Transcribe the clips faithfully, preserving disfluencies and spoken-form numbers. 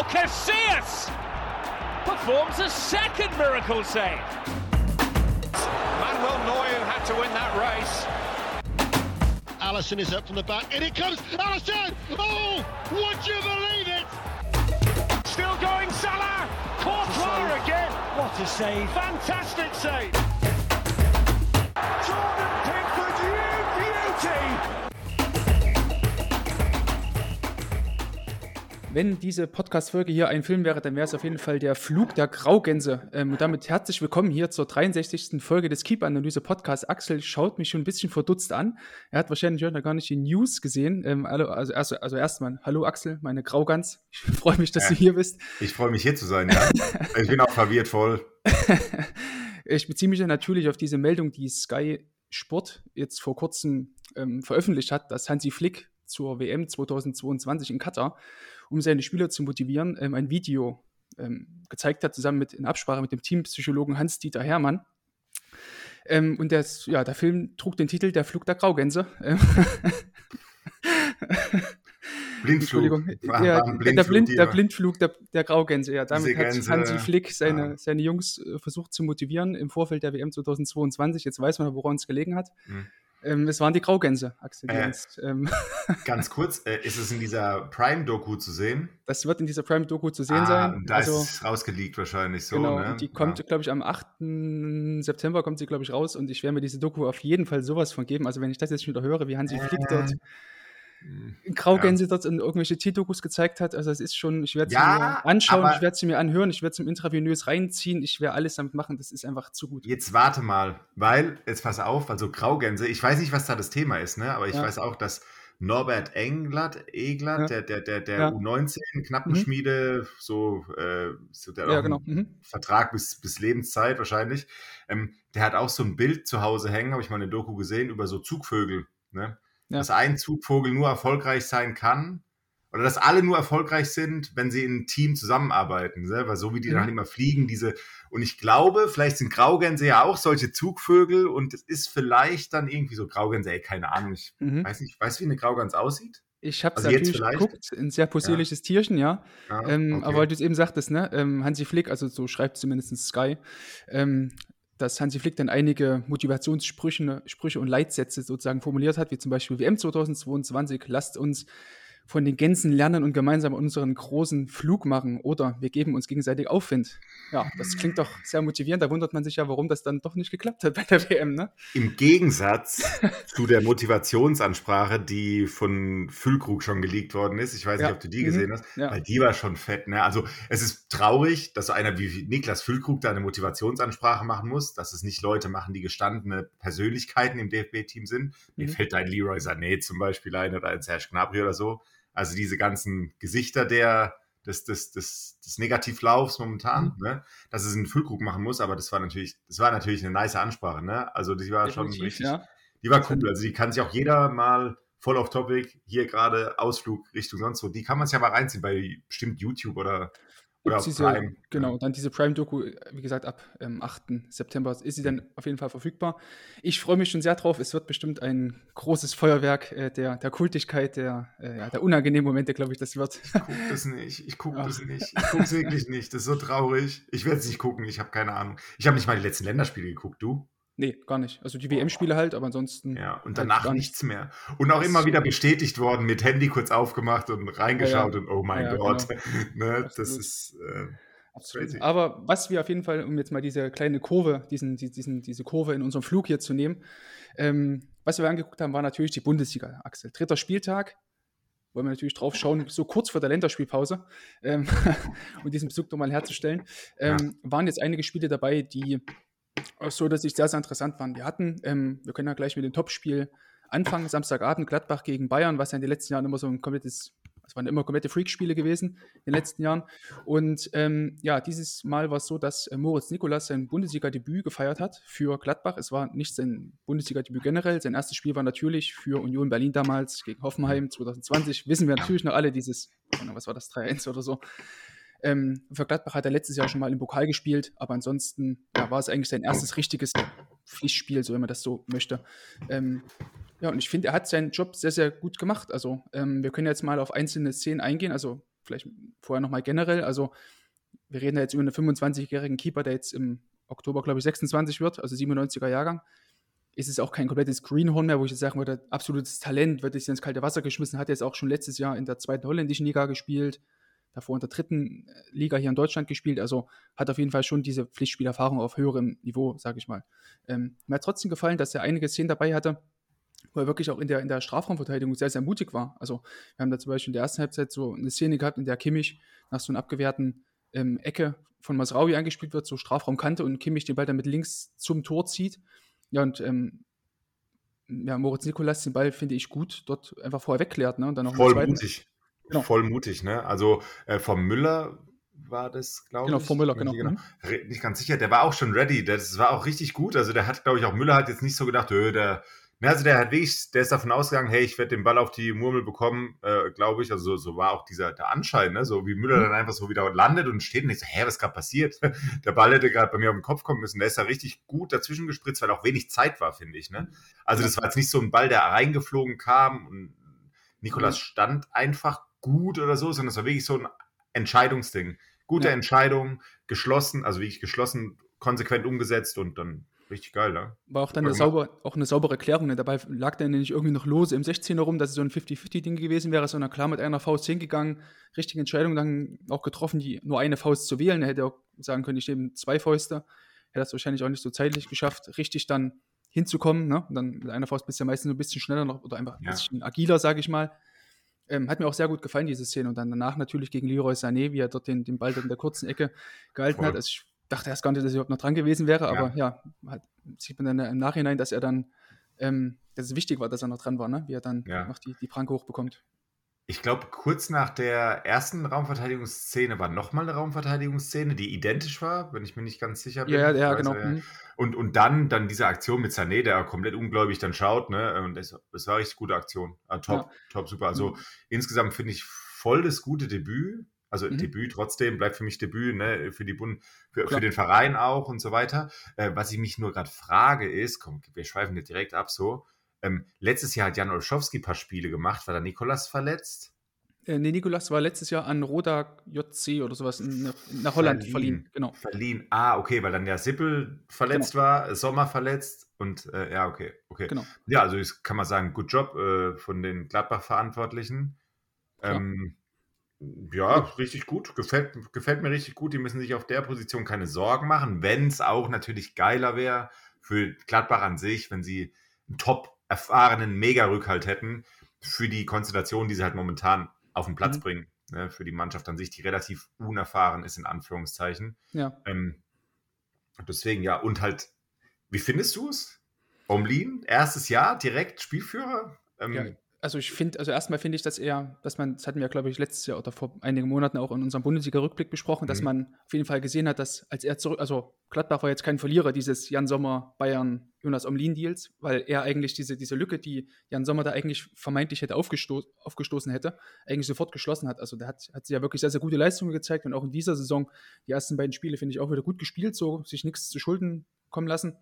Casillas performs a second miracle save. Manuel Neuer had to win that race. Alisson is up from the back, and it comes, Alisson! Oh, would you believe it? Still going, Salah! Courtois again! What a save. Fantastic save! Jordan Pickford, you beauty! Wenn diese Podcast-Folge hier ein Film wäre, dann wäre es auf jeden Fall der Flug der Graugänse. Ähm, und damit herzlich willkommen hier zur dreiundsechzigsten Folge des Keep-Analyse-Podcasts. Axel schaut mich schon ein bisschen verdutzt an. Er hat wahrscheinlich noch gar nicht die News gesehen. Ähm, also, also, also, also erstmal, hallo Axel, meine Graugans. Ich freue mich, dass ja, du hier bist. Ich freue mich, hier zu sein, ja. Ich bin auch verwirrt voll. Ich beziehe mich ja natürlich auf diese Meldung, die Sky Sport jetzt vor kurzem ähm, veröffentlicht hat, dass Hansi Flick zur W M zweitausendzweiundzwanzig in Katar, um seine Spieler zu motivieren, ähm, ein Video ähm, gezeigt hat, zusammen mit in Absprache mit dem Teampsychologen Hans-Dieter Hermann. Ähm, und das, ja, der Film trug den Titel Der Flug der Graugänse. Blindflug. War, ja, war Blindflug der, Blind, der Blindflug der, der Graugänse. Ja, damit hat Gänse, Hansi Flick seine, ja. seine Jungs äh, versucht zu motivieren im Vorfeld der W M zweitausendzweiundzwanzig. Jetzt weiß man, woran es gelegen hat. Hm. Ähm, es waren die Graugänse, Axel. Äh, jetzt, ähm ganz kurz, äh, ist es in dieser Prime-Doku zu sehen? Das wird in dieser Prime-Doku zu sehen ah, sein. Da also, ist es rausgeleakt wahrscheinlich so. Genau, ne? und die kommt, ja. glaube ich, am achten September kommt sie, glaube ich, raus. Und ich werde mir diese Doku auf jeden Fall sowas von geben. Also wenn ich das jetzt schon wieder höre, wie Hansi Flick dort Graugänse ja. dort in irgendwelche T-Dokus gezeigt hat. Also es ist schon, ich werde sie ja, mir anschauen, ich werde sie mir anhören, ich werde sie im intravenös reinziehen, ich werde alles damit machen, das ist einfach zu gut. Jetzt warte mal, weil, jetzt pass auf, also Graugänse, ich weiß nicht, was da das Thema ist, ne? Aber ich ja. weiß auch, dass Norbert Englert, Eglat, ja. der, der, der, der ja. U neunzehn Knappenschmiede, mhm. so, äh, so der ja, auch genau. mhm. Vertrag bis, bis Lebenszeit wahrscheinlich, ähm, der hat auch so ein Bild zu Hause hängen, habe ich mal in der Doku gesehen, über so Zugvögel, ne? Ja. Dass ein Zugvogel nur erfolgreich sein kann oder dass alle nur erfolgreich sind, wenn sie in einem Team zusammenarbeiten, ne? Weil so wie die mhm. dann immer fliegen, diese, und ich glaube, vielleicht sind Graugänse ja auch solche Zugvögel und es ist vielleicht dann irgendwie so Graugänse, ey, keine Ahnung, ich mhm. weiß nicht, weißt du, wie eine Graugans aussieht? Ich habe es also natürlich geguckt, ein sehr possierliches ja. Tierchen, ja, ja ähm, okay. aber weil du es eben sagtest, ne, ähm, Hansi Flick, also so schreibt zumindest Sky, ähm, dass Hansi Flick dann einige Motivationssprüche Sprüche und Leitsätze sozusagen formuliert hat, wie zum Beispiel W M zweitausendzweiundzwanzig, lasst uns von den Gänsen lernen und gemeinsam unseren großen Flug machen oder wir geben uns gegenseitig Aufwind. Ja, das klingt doch sehr motivierend, da wundert man sich ja, warum das dann doch nicht geklappt hat bei der W M, ne? Im Gegensatz zu der Motivationsansprache, die von Füllkrug schon geleakt worden ist, ich weiß ja. nicht, ob du die gesehen mhm. hast, ja. weil die war schon fett, ne? Also es ist traurig, dass so einer wie Niklas Füllkrug da eine Motivationsansprache machen muss, dass es nicht Leute machen, die gestandene Persönlichkeiten im D F B-Team sind. Mhm. Mir fällt da ein Leroy Sané zum Beispiel ein oder ein Serge Gnabry oder so. Also diese ganzen Gesichter der, des, des, des, des Negativlaufs momentan, mhm. ne? Dass es einen Füllkrug machen muss, aber das war natürlich, das war natürlich eine nice Ansprache, ne? Also die war Definitiv, schon richtig, ja. die war cool. Also die kann sich auch jeder mal voll auf Topic, hier gerade Ausflug Richtung sonst so, die kann man sich aber reinziehen bei bestimmt YouTube oder Oder diese, Prime. Genau, ja. Dann diese Prime-Doku, wie gesagt, ab ähm, achten September ist sie dann auf jeden Fall verfügbar. Ich freue mich schon sehr drauf. Es wird bestimmt ein großes Feuerwerk äh, der, der Kultigkeit, der, äh, ja, der unangenehmen Momente, glaube ich, das wird. Ich gucke das nicht, ich gucke das nicht. Ich gucke es wirklich nicht. Das ist so traurig. Ich werde es nicht gucken, ich habe keine Ahnung. Ich habe nicht mal die letzten Länderspiele geguckt, du? Nee, gar nicht. Also die W M-Spiele halt, aber ansonsten. Ja, und danach halt nichts mehr. Und auch immer wieder bestätigt worden, mit Handy kurz aufgemacht und reingeschaut ja, ja. und oh mein ja, Gott. Genau. ne, das ist äh, crazy. Aber was wir auf jeden Fall, um jetzt mal diese kleine Kurve, diesen, diesen, diese Kurve in unserem Flug hier zu nehmen, ähm, was wir angeguckt haben, war natürlich die Bundesliga, Axel. Dritter Spieltag. Wollen wir natürlich drauf schauen, so kurz vor der Länderspielpause, ähm, um diesen Bezug nochmal herzustellen, ähm, ja. waren jetzt einige Spiele dabei, die so, dass ich sehr, sehr interessant waren. Wir hatten, ähm, wir können ja gleich mit dem Topspiel anfangen, Samstagabend Gladbach gegen Bayern, was ja in den letzten Jahren immer so ein komplettes, es waren immer komplette Freak-Spiele gewesen in den letzten Jahren. Und ähm, ja, dieses Mal war es so, dass äh, Moritz Nicolas sein Bundesliga-Debüt gefeiert hat für Gladbach. Es war nicht sein Bundesliga-Debüt generell. Sein erstes Spiel war natürlich für Union Berlin damals gegen Hoffenheim zwanzig zwanzig. Wissen wir natürlich noch alle, dieses, was war das, drei eins oder so. Ähm, für Gladbach hat er letztes Jahr schon mal im Pokal gespielt, aber ansonsten ja, war es eigentlich sein erstes richtiges Pflichtspiel, so wenn man das so möchte. Ähm, ja, und ich finde, er hat seinen Job sehr, sehr gut gemacht. Also ähm, wir können jetzt mal auf einzelne Szenen eingehen. Also vielleicht vorher nochmal generell, also wir reden ja jetzt über einen fünfundzwanzigjährigen Keeper, der jetzt im Oktober, glaube ich, sechsundzwanzig wird, also siebenundneunziger Jahrgang. Ist es auch kein komplettes Greenhorn mehr, wo ich jetzt sagen würde, absolutes Talent, wird jetzt ins kalte Wasser geschmissen, hat jetzt auch schon letztes Jahr in der zweiten holländischen Liga gespielt, davor in der dritten Liga hier in Deutschland gespielt, also hat auf jeden Fall schon diese Pflichtspielerfahrung auf höherem Niveau, sage ich mal. Ähm, mir hat trotzdem gefallen, dass er einige Szenen dabei hatte, wo er wirklich auch in der, in der Strafraumverteidigung sehr, sehr mutig war. Also wir haben da zum Beispiel in der ersten Halbzeit so eine Szene gehabt, in der Kimmich nach so einer abgewehrten ähm, Ecke von Masraoui angespielt wird, so Strafraumkante und Kimmich den Ball dann mit links zum Tor zieht. Ja, und ähm, ja, Moritz Nicolas den Ball, finde ich, gut dort einfach vorher wegklärt. Ne? Und dann noch Voll zweiten, mutig. Genau. Voll mutig, ne? Also äh, vom Müller war das, glaube genau, ich. Genau, von Müller, genau. genau. Mhm. Nicht ganz sicher, der war auch schon ready. Das war auch richtig gut. Also der hat, glaube ich, auch Müller hat jetzt nicht so gedacht, öh, der, ne, also der hat wirklich, der ist davon ausgegangen, hey, ich werde den Ball auf die Murmel bekommen, äh, glaube ich. Also so, so war auch dieser der Anschein, ne? So wie Müller mhm. dann einfach so wieder landet und steht und ich so, hä, was ist gerade passiert? Der Ball hätte gerade bei mir auf den Kopf kommen müssen. Der ist da richtig gut dazwischen gespritzt, weil auch wenig Zeit war, finde ich, ne? Also das war jetzt nicht so ein Ball, der reingeflogen kam und Nicolas stand einfach gut oder so, sondern es war wirklich so ein Entscheidungsding. Gute ja. Entscheidung, geschlossen, also wirklich geschlossen, konsequent umgesetzt und dann richtig geil, ne? War auch dann eine, sauber, auch eine saubere Klärung, ne? Dabei lag der nicht irgendwie noch lose im sechzehner rum, dass es so ein fünfzig fünfzig-Ding gewesen wäre, sondern klar mit einer Faust hingegangen, richtige Entscheidung dann auch getroffen, die nur eine Faust zu wählen. Er hätte auch sagen können, ich nehme zwei Fäuste. Er hat das wahrscheinlich auch nicht so zeitlich geschafft, richtig dann hinzukommen, ne? Und dann mit einer Faust bist du ja meistens ein bisschen schneller noch oder einfach ein ja. bisschen agiler, sage ich mal. Ähm, hat mir auch sehr gut gefallen, diese Szene. Und dann danach natürlich gegen Leroy Sané, wie er dort den, den Ball dort in der kurzen Ecke gehalten Voll. hat. Also ich dachte erst gar nicht, dass er überhaupt noch dran gewesen wäre, aber ja, ja hat, sieht man dann im Nachhinein, dass er dann, ähm, dass es wichtig war, dass er noch dran war, ne? Wie er dann ja. noch die, die Pranke hochbekommt. Ich glaube, kurz nach der ersten Raumverteidigungsszene war nochmal eine Raumverteidigungsszene, die identisch war, wenn ich mir nicht ganz sicher bin. Ja, ja, also, genau. Ja. Und, und dann, dann diese Aktion mit Sané, der komplett ungläubig dann schaut, ne? Und das, das war eine richtig gute Aktion. Ah, top, ja. top, super. Also mhm. insgesamt finde ich voll das gute Debüt. Also mhm. Debüt trotzdem, bleibt für mich Debüt, ne? Für die Bund, für, für den Verein auch und so weiter. Äh, was ich mich nur gerade frage ist, komm, wir schweifen nicht direkt ab so. Ähm, letztes Jahr hat Jan Olszewski ein paar Spiele gemacht. War da Nicolas verletzt? Äh, nee, Nicolas war letztes Jahr an Roda J C oder sowas in, nach Holland verliehen. verliehen. Genau. Verliehen. Ah, okay, weil dann der Sippel verletzt genau. war, Sommer verletzt und äh, ja, okay, okay. Genau. Ja, also das kann man sagen, good job äh, von den Gladbach-Verantwortlichen. Ähm, ja, ja, richtig gut. Gefällt, gefällt mir richtig gut. Die müssen sich auf der Position keine Sorgen machen, wenn es auch natürlich geiler wäre für Gladbach an sich, wenn sie einen top erfahrenen Mega-Rückhalt hätten für die Konstellation, die sie halt momentan auf den Platz mhm. bringen, ne, für die Mannschaft an sich, die relativ unerfahren ist, in Anführungszeichen. Ja. Ähm, deswegen, ja, und halt, wie findest du es? Omlin, erstes Jahr, direkt Spielführer? Ähm, ja. Also ich finde, also erstmal finde ich, dass er, dass man, das hatten wir, glaube ich, letztes Jahr oder vor einigen Monaten auch in unserem Bundesliga-Rückblick besprochen, mhm. dass man auf jeden Fall gesehen hat, dass als er zurück, also Gladbach war jetzt kein Verlierer dieses Jan Sommer, Bayern, Jonas Omlin-Deals, weil er eigentlich diese, diese Lücke, die Jan Sommer da eigentlich vermeintlich hätte aufgesto- aufgestoßen hätte, eigentlich sofort geschlossen hat. Also der hat, hat sich ja wirklich sehr, sehr gute Leistungen gezeigt und auch in dieser Saison, die ersten beiden Spiele finde ich auch wieder gut gespielt, so sich nichts zu Schulden kommen lassen.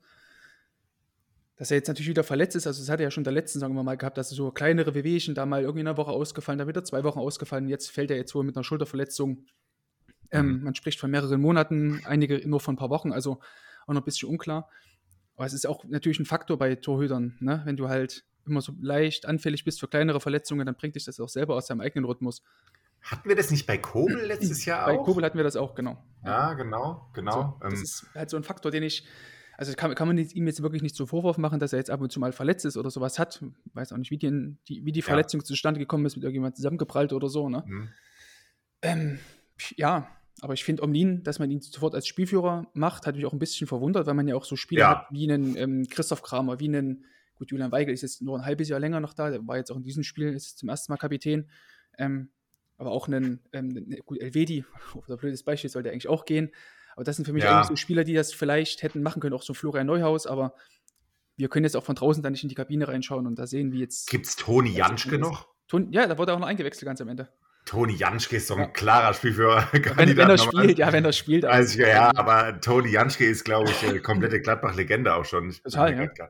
Dass er jetzt natürlich wieder verletzt ist, also das hatte er ja schon in der letzten Saison immer mal gehabt, dass er so kleinere Wehwehchen, da mal irgendwie in einer Woche ausgefallen, dann wieder zwei Wochen ausgefallen, jetzt fällt er jetzt wohl mit einer Schulterverletzung. Ähm, mhm. Man spricht von mehreren Monaten, einige nur von ein paar Wochen, also auch noch ein bisschen unklar. Aber es ist auch natürlich ein Faktor bei Torhütern, ne? Wenn du halt immer so leicht anfällig bist für kleinere Verletzungen, dann bringt dich das auch selber aus deinem eigenen Rhythmus. Hatten wir das nicht bei Kobel letztes Jahr bei auch? Bei Kobel hatten wir das auch, genau. Ja, genau, genau. So, das ähm, ist halt so ein Faktor, den ich Also kann, kann man ihm jetzt wirklich nicht so Vorwurf machen, dass er jetzt ab und zu mal verletzt ist oder sowas hat. Ich weiß auch nicht, wie die, die, wie die Verletzung ja. zustande gekommen ist, mit irgendjemand zusammengeprallt oder so. Ne? Mhm. Ähm, ja, aber ich finde Omlin, dass man ihn sofort als Spielführer macht, hat mich auch ein bisschen verwundert, weil man ja auch so Spieler ja. hat wie einen ähm, Christoph Kramer, wie einen, gut, Julian Weigel ist jetzt nur ein halbes Jahr länger noch da, der war jetzt auch in diesem Spiel, ist zum ersten Mal Kapitän. Ähm, aber auch einen, ähm, gut, Elvedi, oder blödes Beispiel, sollte eigentlich auch gehen. Aber das sind für mich ja. eigentlich so Spieler, die das vielleicht hätten machen können, auch so Florian Neuhaus, aber wir können jetzt auch von draußen da nicht in die Kabine reinschauen und da sehen, wie jetzt... Gibt's Toni Janschke noch? Ton, ja, da wurde auch noch eingewechselt ganz am Ende. Toni Janschke ist doch ein ja. klarer Spielführer. Wenn, wenn er spielt, ja, wenn er spielt. Also, ja, aber Toni Janschke ist, glaube ich, eine komplette Gladbach-Legende auch schon. Total, ja.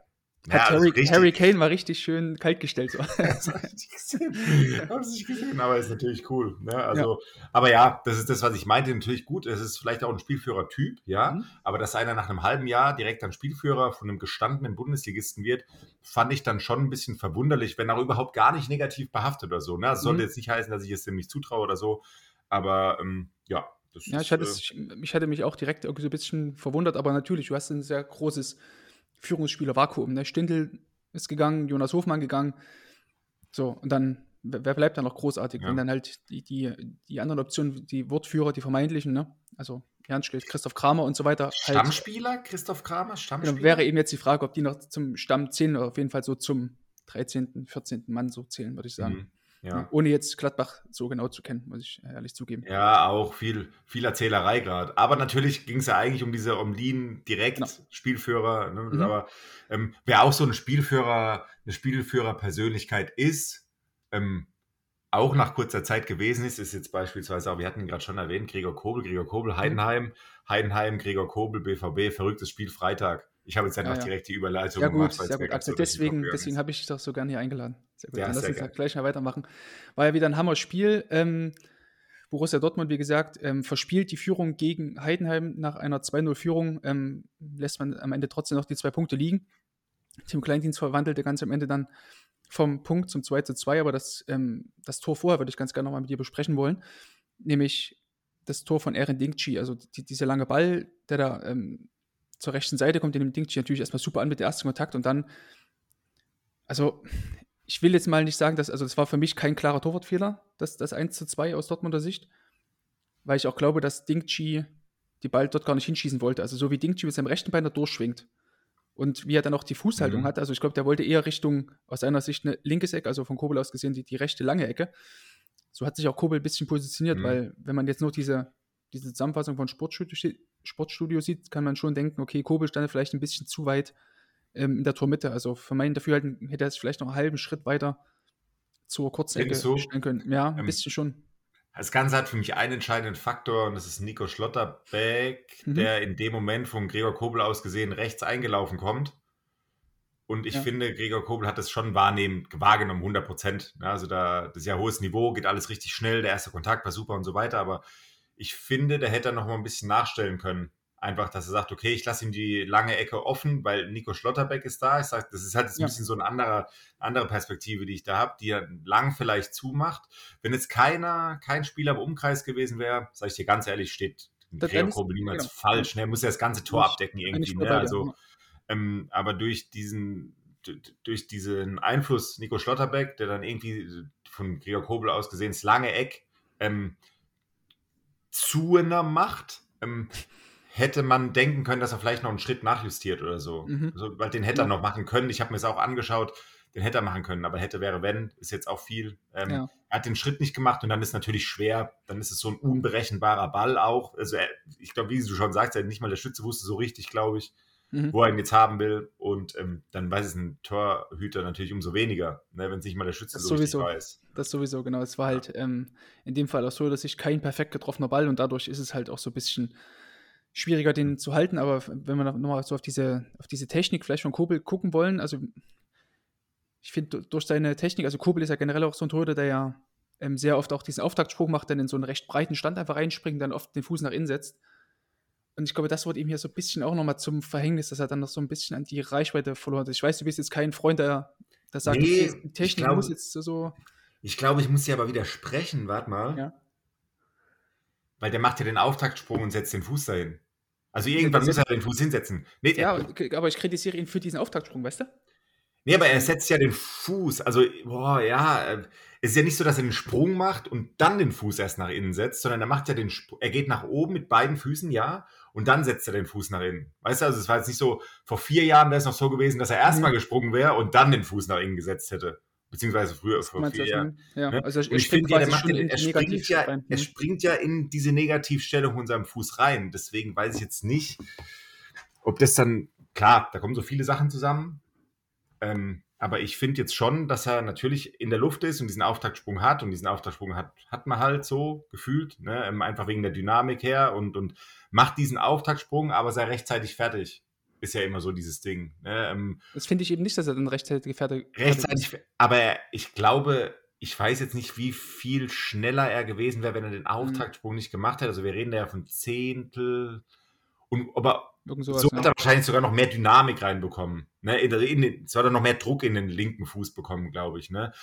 Hat ja, Harry, Harry Kane war richtig schön kaltgestellt. So. Das habe ich nicht gesehen. Habe ich nicht gesehen, aber ist natürlich cool. Ne? Also, ja. Aber ja, das ist das, was ich meinte, natürlich gut. Es ist vielleicht auch ein Spielführer-Typ, ja. Mhm. Aber dass einer nach einem halben Jahr direkt ein Spielführer von einem gestandenen Bundesligisten wird, fand ich dann schon ein bisschen verwunderlich, wenn auch überhaupt gar nicht negativ behaftet oder so. Ne? Das sollte mhm. jetzt nicht heißen, dass ich es dem nicht zutraue oder so. Aber ähm, ja. Das ja, ist, ich hatte, es, ich, ich hatte mich auch direkt irgendwie so ein bisschen verwundert, aber natürlich, du hast ein sehr großes Führungsspieler-Vakuum. Ne? Stindl ist gegangen, Jonas Hofmann gegangen. So, und dann, wer bleibt da noch großartig? Ja. Wenn dann halt die, die, die anderen Optionen, die Wortführer, die vermeintlichen, ne? Also Jernschlitt, Christoph Kramer und so weiter. Stammspieler? Halt, Christoph Kramer? Stammspieler? Genau, wäre eben jetzt die Frage, ob die noch zum Stamm zählen oder auf jeden Fall so zum dreizehnten, vierzehnten Mann so zählen, würde ich sagen. Mhm. Ja. Ohne jetzt Gladbach so genau zu kennen, muss ich ehrlich zugeben. Ja, auch viel, viel Erzählerei gerade. Aber natürlich ging es ja eigentlich um diese Omlin direkt genau. Spielführer. Ne? Mhm. Aber ähm, wer auch so ein Spielführer, eine Spielführer-Persönlichkeit ist, ähm, auch nach kurzer Zeit gewesen ist, ist jetzt beispielsweise auch, wir hatten ihn gerade schon erwähnt, Gregor Kobel, Gregor Kobel, Heidenheim, Heidenheim, Gregor Kobel, B V B, verrücktes Spiel, Freitag. Ich habe jetzt einfach ja, ja. direkt die Überleitung ja, gemacht. Gut, sehr gut, Axel, deswegen, deswegen habe ich dich doch so gerne hier eingeladen. Sehr gut, ja, dann lass uns halt gleich mal weitermachen. War ja wieder ein Hammer-Spiel. Ähm, Borussia Dortmund, wie gesagt, ähm, verspielt die Führung gegen Heidenheim nach einer zwei null Führung. Ähm, lässt man am Ende trotzdem noch die zwei Punkte liegen. Tim Kleindienst verwandelte ganz am Ende dann vom Punkt zum zwei zu zwei, aber das, ähm, das Tor vorher würde ich ganz gerne nochmal mit dir besprechen wollen. Nämlich das Tor von Eren Dinkci, also die, dieser lange Ball, der da ähm, zur rechten Seite kommt, in dem Dinkci natürlich erstmal super an mit dem ersten Kontakt und dann, also ich will jetzt mal nicht sagen, dass, also das war für mich kein klarer Torwartfehler, das, das eins zu zwei aus Dortmunder Sicht, weil ich auch glaube, dass Dinkci die Ball dort gar nicht hinschießen wollte. Also so wie Dinkci mit seinem rechten Bein da durchschwingt und wie er dann auch die Fußhaltung mhm. hat, also ich glaube, der wollte eher Richtung, aus seiner Sicht eine linkes Ecke, also von Kobel aus gesehen, die, die rechte lange Ecke. So hat sich auch Kobel ein bisschen positioniert, mhm. weil wenn man jetzt nur diese, diese Zusammenfassung von Sportstudio, Sportstudio sieht, kann man schon denken, okay, Kobel stand vielleicht ein bisschen zu weit ähm, in der Tormitte. Also für meinen Dafürhalten hätte er es vielleicht noch einen halben Schritt weiter zur kurzen Ecke so? stellen können. Ja, ein ähm, bisschen schon. Das Ganze hat für mich einen entscheidenden Faktor und das ist Nico Schlotterbeck, mhm. der in dem Moment von Gregor Kobel aus gesehen rechts eingelaufen kommt. Und ich ja. finde, Gregor Kobel hat das schon wahrnehmen, wahrgenommen, hundert Prozent. Also da, das ist ja hohes Niveau, geht alles richtig schnell, der erste Kontakt war super und so weiter, aber ich finde, der hätte noch mal ein bisschen nachstellen können. Einfach, dass er sagt, okay, ich lasse ihm die lange Ecke offen, weil Nico Schlotterbeck ist da. Ich sage, das ist halt jetzt ein ja. bisschen so eine andere, andere Perspektive, die ich da habe, die er lang vielleicht zumacht. Wenn jetzt keiner, kein Spieler im Umkreis gewesen wäre, sage ich dir ganz ehrlich, steht Gregor Kobel niemals genau. falsch. Ne? Er muss ja das ganze Tor abdecken irgendwie. Ne? Also, ähm, aber durch diesen, durch diesen Einfluss Nico Schlotterbeck, der dann irgendwie von Gregor Kobel aus gesehen das lange Eck ähm, zueinander macht, ähm, hätte man denken können, dass er vielleicht noch einen Schritt nachjustiert oder so. Mhm. Also, weil den hätte ja. er noch machen können. Ich habe mir es auch angeschaut, den hätte er machen können, aber hätte, wäre, wenn, ist jetzt auch viel. Ähm, ja. Er hat den Schritt nicht gemacht und dann ist natürlich schwer, dann ist es so ein unberechenbarer Ball auch. Also er, ich glaube, wie du schon sagst, er nicht mal der Schütze wusste so richtig, glaube ich, mhm. wo er ihn jetzt haben will. Und ähm, dann weiß es ein Torhüter natürlich umso weniger, ne, wenn es nicht mal der Schütze so sowieso, richtig weiß. Das sowieso, genau. Es war ja. halt ähm, in dem Fall auch so, dass ich kein perfekt getroffener Ball und dadurch ist es halt auch so ein bisschen schwieriger, den zu halten, aber wenn wir nochmal so auf diese, auf diese Technik vielleicht von Kobel gucken wollen, also ich finde durch seine Technik, also Kobel ist ja generell auch so ein Torhüter, der ja ähm, sehr oft auch diesen Auftaktsprung macht, dann in so einen recht breiten Stand einfach reinspringt, dann oft den Fuß nach innen setzt. Und ich glaube, das wird ihm hier so ein bisschen auch nochmal zum Verhängnis, dass er dann noch so ein bisschen an die Reichweite verloren hat. Ich weiß, du bist jetzt kein Freund, der, der sagt, nee, die Technik glaub, muss jetzt so... Ich glaube, ich muss dir aber widersprechen, warte mal. Ja. Weil der macht ja den Auftaktsprung und setzt den Fuß dahin. Also irgendwann ja, muss er den Fuß hinsetzen. Nee, ja, aber ich kritisiere ihn für diesen Auftaktsprung, weißt du? Nee, aber er setzt ja den Fuß. Also, boah, ja, es ist ja nicht so, dass er den Sprung macht und dann den Fuß erst nach innen setzt, sondern er macht ja den Sp- er geht nach oben mit beiden Füßen, ja, und dann setzt er den Fuß nach innen. Weißt du, also es war jetzt nicht so, vor vier Jahren wäre es noch so gewesen, dass er erstmal mhm. gesprungen wäre und dann den Fuß nach innen gesetzt hätte. Beziehungsweise früher, vor vier Jahren. Ja, ne? also ich finde, ja, er, er, springt ja, rein. er springt ja in diese Negativstellung von seinem Fuß rein. Deswegen weiß ich jetzt nicht, ob das dann, klar, da kommen so viele Sachen zusammen. Ähm, aber ich finde jetzt schon, dass er natürlich in der Luft ist und diesen Auftaktsprung hat. Und diesen Auftaktsprung hat, hat man halt so gefühlt, ne? Einfach wegen der Dynamik her und, und macht diesen Auftaktsprung, aber sei rechtzeitig fertig. ist ja immer so dieses Ding. Ne? Ähm, das finde ich eben nicht, dass er dann rechtzeitig gefährdet ist. Rechtzeitig, aber ich glaube, ich weiß jetzt nicht, wie viel schneller er gewesen wäre, wenn er den Auftaktsprung mhm. nicht gemacht hätte. Also wir reden da ja von Zehntel. Und, aber sowas, so hat er ja. wahrscheinlich sogar noch mehr Dynamik reinbekommen. Ne? In, in den, so hat er noch mehr Druck in den linken Fuß bekommen, glaube ich. Ne?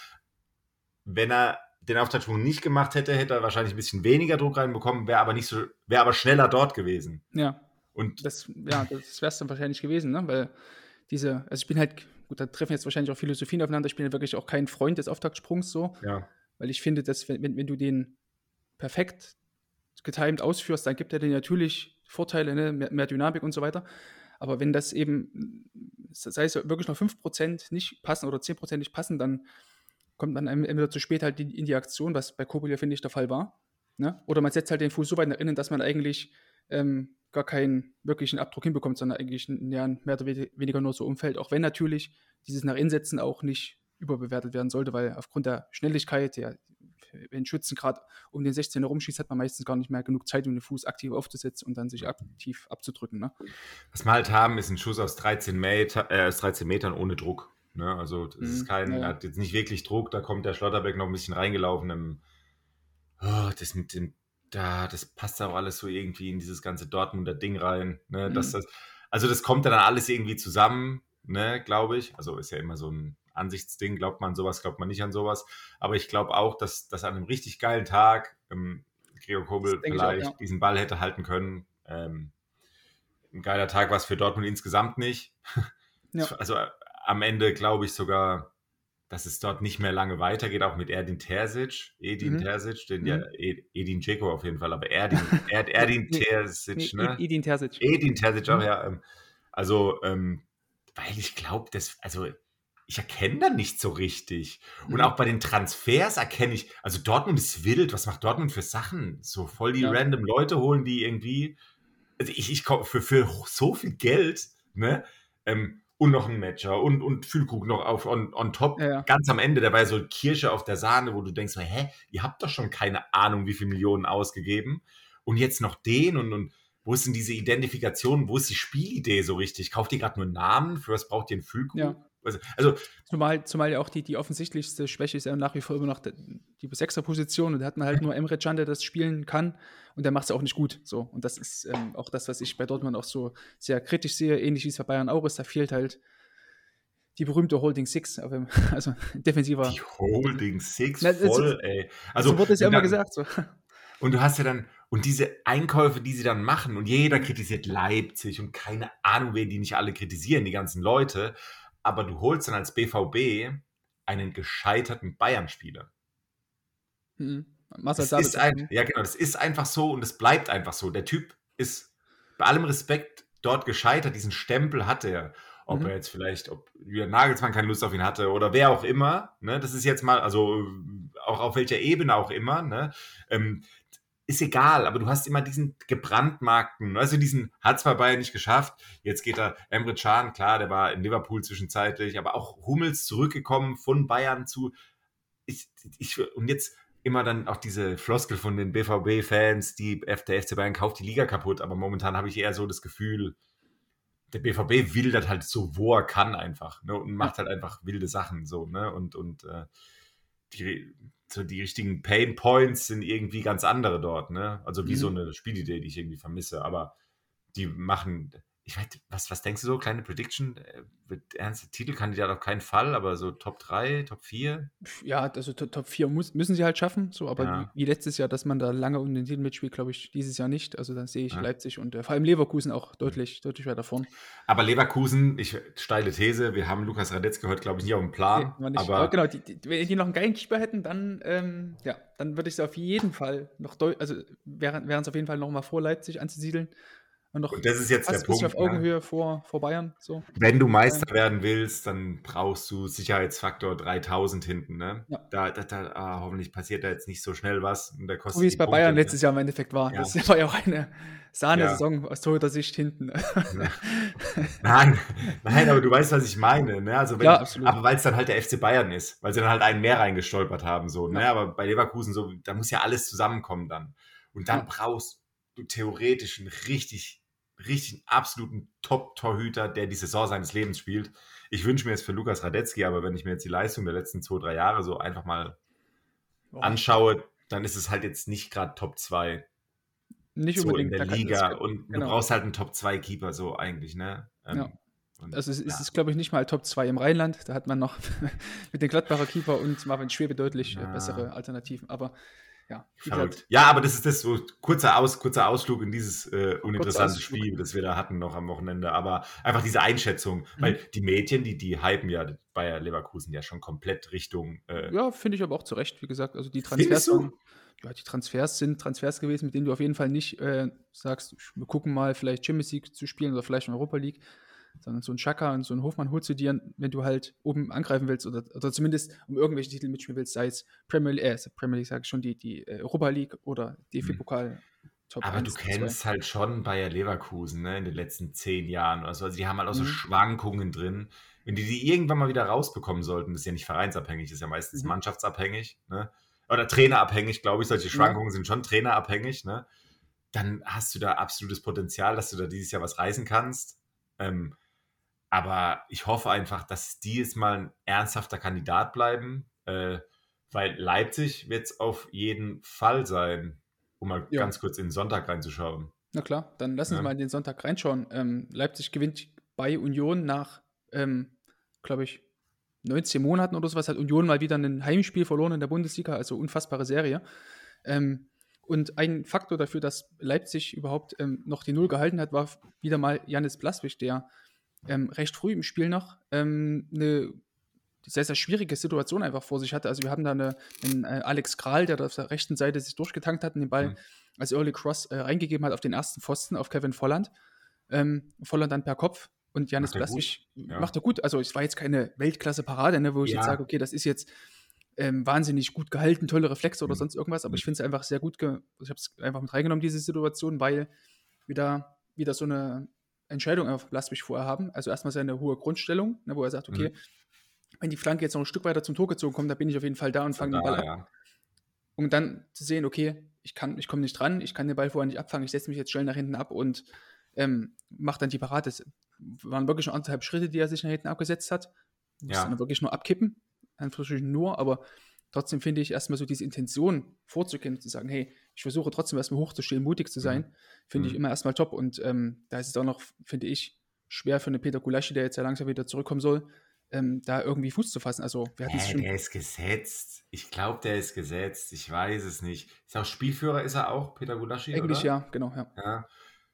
Wenn er den Auftaktsprung nicht gemacht hätte, hätte er wahrscheinlich ein bisschen weniger Druck reinbekommen, wäre aber nicht so, wäre aber schneller dort gewesen. Ja. Und das, ja, das wäre es dann wahrscheinlich gewesen, ne? Weil diese, also ich bin halt, gut, da treffen jetzt wahrscheinlich auch Philosophien aufeinander, ich bin ja wirklich auch kein Freund des Auftaktsprungs so, ja. Weil ich finde, dass wenn, wenn du den perfekt getimed ausführst, dann gibt er dir natürlich Vorteile, ne? mehr, mehr Dynamik und so weiter, aber wenn das eben, sei es wirklich noch fünf Prozent nicht passen oder zehn Prozent nicht passen, dann kommt man entweder zu spät halt in die Aktion, was bei Kobyla, finde ich, der Fall war, ne? Oder man setzt halt den Fuß so weit nach innen, dass man eigentlich ähm, gar keinen wirklichen Abdruck hinbekommt, sondern eigentlich ja, mehr oder weniger nur so umfällt, auch wenn natürlich dieses nach innen setzen auch nicht überbewertet werden sollte, weil aufgrund der Schnelligkeit, der, wenn Schützen gerade um den sechzehner rumschießt, hat man meistens gar nicht mehr genug Zeit, um den Fuß aktiv aufzusetzen und dann sich aktiv abzudrücken. Ne? Was wir halt haben, ist ein Schuss aus dreizehn, Meter, äh, aus dreizehn Metern ohne Druck. Ne? Also das mhm, ist kein, ja. er hat jetzt nicht wirklich Druck, da kommt der Schlotterbeck noch ein bisschen reingelaufen. Im, oh, das mit dem, da, das passt auch alles so irgendwie in dieses ganze Dortmunder Ding rein. Ne? Mhm. Dass das, also das kommt dann alles irgendwie zusammen, ne, glaube ich. Also ist ja immer so ein Ansichtsding, glaubt man an sowas, glaubt man nicht an sowas. Aber ich glaube auch, dass, dass an einem richtig geilen Tag ähm, Gregor Kobel vielleicht auch, ja. diesen Ball hätte halten können. Ähm, ein geiler Tag war es für Dortmund insgesamt nicht. Ja. Also am Ende glaube ich sogar, dass es dort nicht mehr lange weitergeht, auch mit Erdin Terzic. Edin mhm. Terzic, den, mhm. ja, Edin Dzeko auf jeden Fall, aber Erdin, Erd, Erdin Terzic, ne? Edin Terzic. Edin Terzic auch, mhm. ja. Also, ähm, weil ich glaube, dass, also ich erkenne da nicht so richtig. Und mhm. auch bei den Transfers erkenne ich, also Dortmund ist wild, was macht Dortmund für Sachen? So voll die ja. random Leute holen, die irgendwie, also ich, ich komme für, für so viel Geld, ne, ähm, und noch ein Matcher und, und Füllkrug noch auf on, on top, ja, ja. ganz am Ende, der war so Kirsche auf der Sahne, wo du denkst, hä, ihr habt doch schon keine Ahnung, wie viele Millionen ausgegeben und jetzt noch den und, und wo ist denn diese Identifikation, wo ist die Spielidee so richtig? Kauft ihr gerade nur Namen, für was braucht ihr einen Füllkrug? Ja. Also, also zumal, zumal ja auch die, die offensichtlichste Schwäche ist ja nach wie vor immer noch die, die Sechser-Position und da hat man halt nur Emre Can, der das spielen kann und der macht es auch nicht gut. So. Und das ist ähm, auch das, was ich bei Dortmund auch so sehr kritisch sehe, ähnlich wie es bei Bayern auch ist, da fehlt halt die berühmte Holding Six, also defensiver. Die Holding Six, Na, voll, so, ey. Also so wurde es ja immer dann, gesagt. So. Und du hast ja dann, und diese Einkäufe, die sie dann machen, und jeder kritisiert Leipzig und keine Ahnung, wen die nicht alle kritisieren, die ganzen Leute, aber du holst dann als B V B einen gescheiterten Bayern-Spieler. Mhm. Das ist ein, ja, genau, das ist einfach so und es bleibt einfach so. Der Typ ist bei allem Respekt dort gescheitert, diesen Stempel hat er. Ob mhm. er jetzt vielleicht, ob Julian Nagelsmann keine Lust auf ihn hatte oder wer auch immer, ne, das ist jetzt mal, also auch auf welcher Ebene auch immer, ne, ähm, ist egal, aber du hast immer diesen gebrandmarkten, also diesen, hat zwar Bayern nicht geschafft, jetzt geht er, Emre Can, klar, der war in Liverpool zwischenzeitlich, aber auch Hummels zurückgekommen von Bayern zu, ich, ich, und jetzt immer dann auch diese Floskel von den B V B-Fans, die der F C Bayern kauft die Liga kaputt, aber momentan habe ich eher so das Gefühl, der B V B wildert halt so, wo er kann einfach, ne, und macht halt einfach wilde Sachen so, ne, und, und äh, die so die richtigen Pain Points sind irgendwie ganz andere dort, ne? Also wie mhm. so eine Spielidee, die ich irgendwie vermisse. Aber die machen, ich weiß, was, was denkst du so? Kleine Prediction? Wird ernster Titelkandidat auf keinen Fall, aber so Top drei, Top vier? Ja, also Top vier muss, müssen sie halt schaffen, so, aber ja. wie, wie letztes Jahr, dass man da lange um den Titel mitspielt, glaube ich, dieses Jahr nicht. Also da sehe ich ja. Leipzig und äh, vor allem Leverkusen auch deutlich, deutlich weiter vorn. Aber Leverkusen, ich steile These, wir haben Lukas Radetzky heute, glaube ich, nicht auf dem Plan. Nee, aber, aber genau, die, die, wenn die noch einen geilen Keeper hätten, dann, ähm, ja, dann würde ich sie auf jeden Fall noch, deut- also wären es auf jeden Fall noch mal vor Leipzig anzusiedeln. Und, noch und das ist jetzt der Punkt. Auf Augenhöhe ja. vor, vor Bayern. So. Wenn du Meister werden willst, dann brauchst du Sicherheitsfaktor dreitausend hinten. Ne? Ja. Da, da, da ah, hoffentlich passiert da jetzt nicht so schnell was. Und der kostet so wie es bei Punkte, Bayern letztes Jahr im Endeffekt war. Ja. Das war ja auch eine Sahne-Saison ja. aus Torhüter Sicht hinten. nein, nein, aber du weißt, was ich meine. Ne? Also wenn, ja, absolut. Aber weil es dann halt der F C Bayern ist, weil sie dann halt einen mehr reingestolpert haben. So, ja. ne? Aber bei Leverkusen, so, da muss ja alles zusammenkommen dann. Und dann ja. brauchst du theoretisch einen richtig richtig absoluten Top-Torhüter, der die Saison seines Lebens spielt. Ich wünsche mir jetzt für Lukas Radetzky, aber wenn ich mir jetzt die Leistung der letzten zwei, drei Jahre so einfach mal oh. anschaue, dann ist es halt jetzt nicht gerade Top zwei. Nicht so unbedingt in der Liga. Das, und genau. du brauchst halt einen Top zwei Keeper so eigentlich, ne? Ähm, ja. und, also es ist, ja. ist glaube ich, nicht mal Top zwei im Rheinland. Da hat man noch mit dem Gladbacher Keeper und Marvin Schwebe deutlich ja. bessere Alternativen. Aber ja. Verrückt. Ja, aber das ist das so kurzer, Aus, kurzer Ausflug in dieses äh, uninteressante Spiel, das wir da hatten noch am Wochenende. Aber einfach diese Einschätzung, mhm. weil die Mädchen, die, die hypen ja Bayer Leverkusen ja schon komplett Richtung. Äh, ja, finde ich aber auch zu Recht, wie gesagt. Also die Transfers, waren, ja, die Transfers sind Transfers gewesen, mit denen du auf jeden Fall nicht äh, sagst, wir gucken mal, vielleicht Champions League zu spielen oder vielleicht in Europa League. Sondern so ein Xhaka und so ein Hofmann holst du dir, wenn du halt oben angreifen willst oder, oder zumindest um irgendwelche Titel mitspielen willst, sei es Premier League, äh, Premier League sage ich schon, die, die Europa League oder D F B-Pokal. Top Aber eins, du kennst zwei. Halt schon Bayer Leverkusen, ne, in den letzten zehn Jahren. Also, also die haben halt auch so mhm. Schwankungen drin. Wenn die die irgendwann mal wieder rausbekommen sollten, das ist ja nicht vereinsabhängig, das ist ja meistens mhm. mannschaftsabhängig, ne? Oder trainerabhängig, glaube ich. Solche Schwankungen ja. sind schon trainerabhängig, ne? Dann hast du da absolutes Potenzial, dass du da dieses Jahr was reißen kannst. Ähm, aber ich hoffe einfach, dass die jetzt mal ein ernsthafter Kandidat bleiben, äh, weil Leipzig wird es auf jeden Fall sein, um mal ja. ganz kurz in den Sonntag reinzuschauen. Na klar, dann lassen ja. Sie mal in den Sonntag reinschauen. Ähm, Leipzig gewinnt bei Union nach, ähm, glaube ich, neunzehn Monaten oder sowas. Hat Union mal wieder ein Heimspiel verloren in der Bundesliga, also unfassbare Serie. Ähm, Und ein Faktor dafür, dass Leipzig überhaupt ähm, noch die Null gehalten hat, war wieder mal Janis Blaswig, der ähm, recht früh im Spiel noch ähm, eine sehr, sehr schwierige Situation einfach vor sich hatte. Also wir haben da eine, einen äh, Alex Kral, der da auf der rechten Seite sich durchgetankt hat und den Ball mhm. als Early Cross äh, reingegeben hat auf den ersten Pfosten, auf Kevin Volland. Ähm, Volland dann per Kopf und Janis Blaswig ja. macht er gut. Also es war jetzt keine Weltklasse-Parade, ne, wo ich ja. jetzt sage, okay, das ist jetzt Ähm, wahnsinnig gut gehalten, tolle Reflexe oder mhm. sonst irgendwas, aber ich finde es einfach sehr gut, ge- ich habe es einfach mit reingenommen, diese Situation, weil wir da wieder so eine Entscheidung einfach Blaswig vorher haben, also erstmal seine hohe Grundstellung, ne, wo er sagt, okay, mhm. wenn die Flanke jetzt noch ein Stück weiter zum Tor gezogen kommt, dann bin ich auf jeden Fall da und fange den Ball ab. Ja. Um dann zu sehen, okay, ich kann, ich komme nicht dran, ich kann den Ball vorher nicht abfangen, ich setze mich jetzt schnell nach hinten ab und ähm, mache dann die Parade. Das waren wirklich nur anderthalb Schritte, die er sich nach hinten abgesetzt hat. Muss ja. dann wirklich nur abkippen. nur, aber trotzdem finde ich erstmal so diese Intention vorzugehen, zu sagen, hey, ich versuche trotzdem erstmal hochzustehen, mutig zu sein, mhm. finde ich immer erstmal top und ähm, da ist es auch noch, finde ich, schwer für einen Peter Gulaschi, der jetzt ja langsam wieder zurückkommen soll, ähm, da irgendwie Fuß zu fassen. Also, wir hatten äh, schon der ist gesetzt. Ich glaube, der ist gesetzt. Ich weiß es nicht. Ist auch Spielführer, ist er auch, Peter Gulaschi, Eigentlich oder? ja, genau, ja. ja.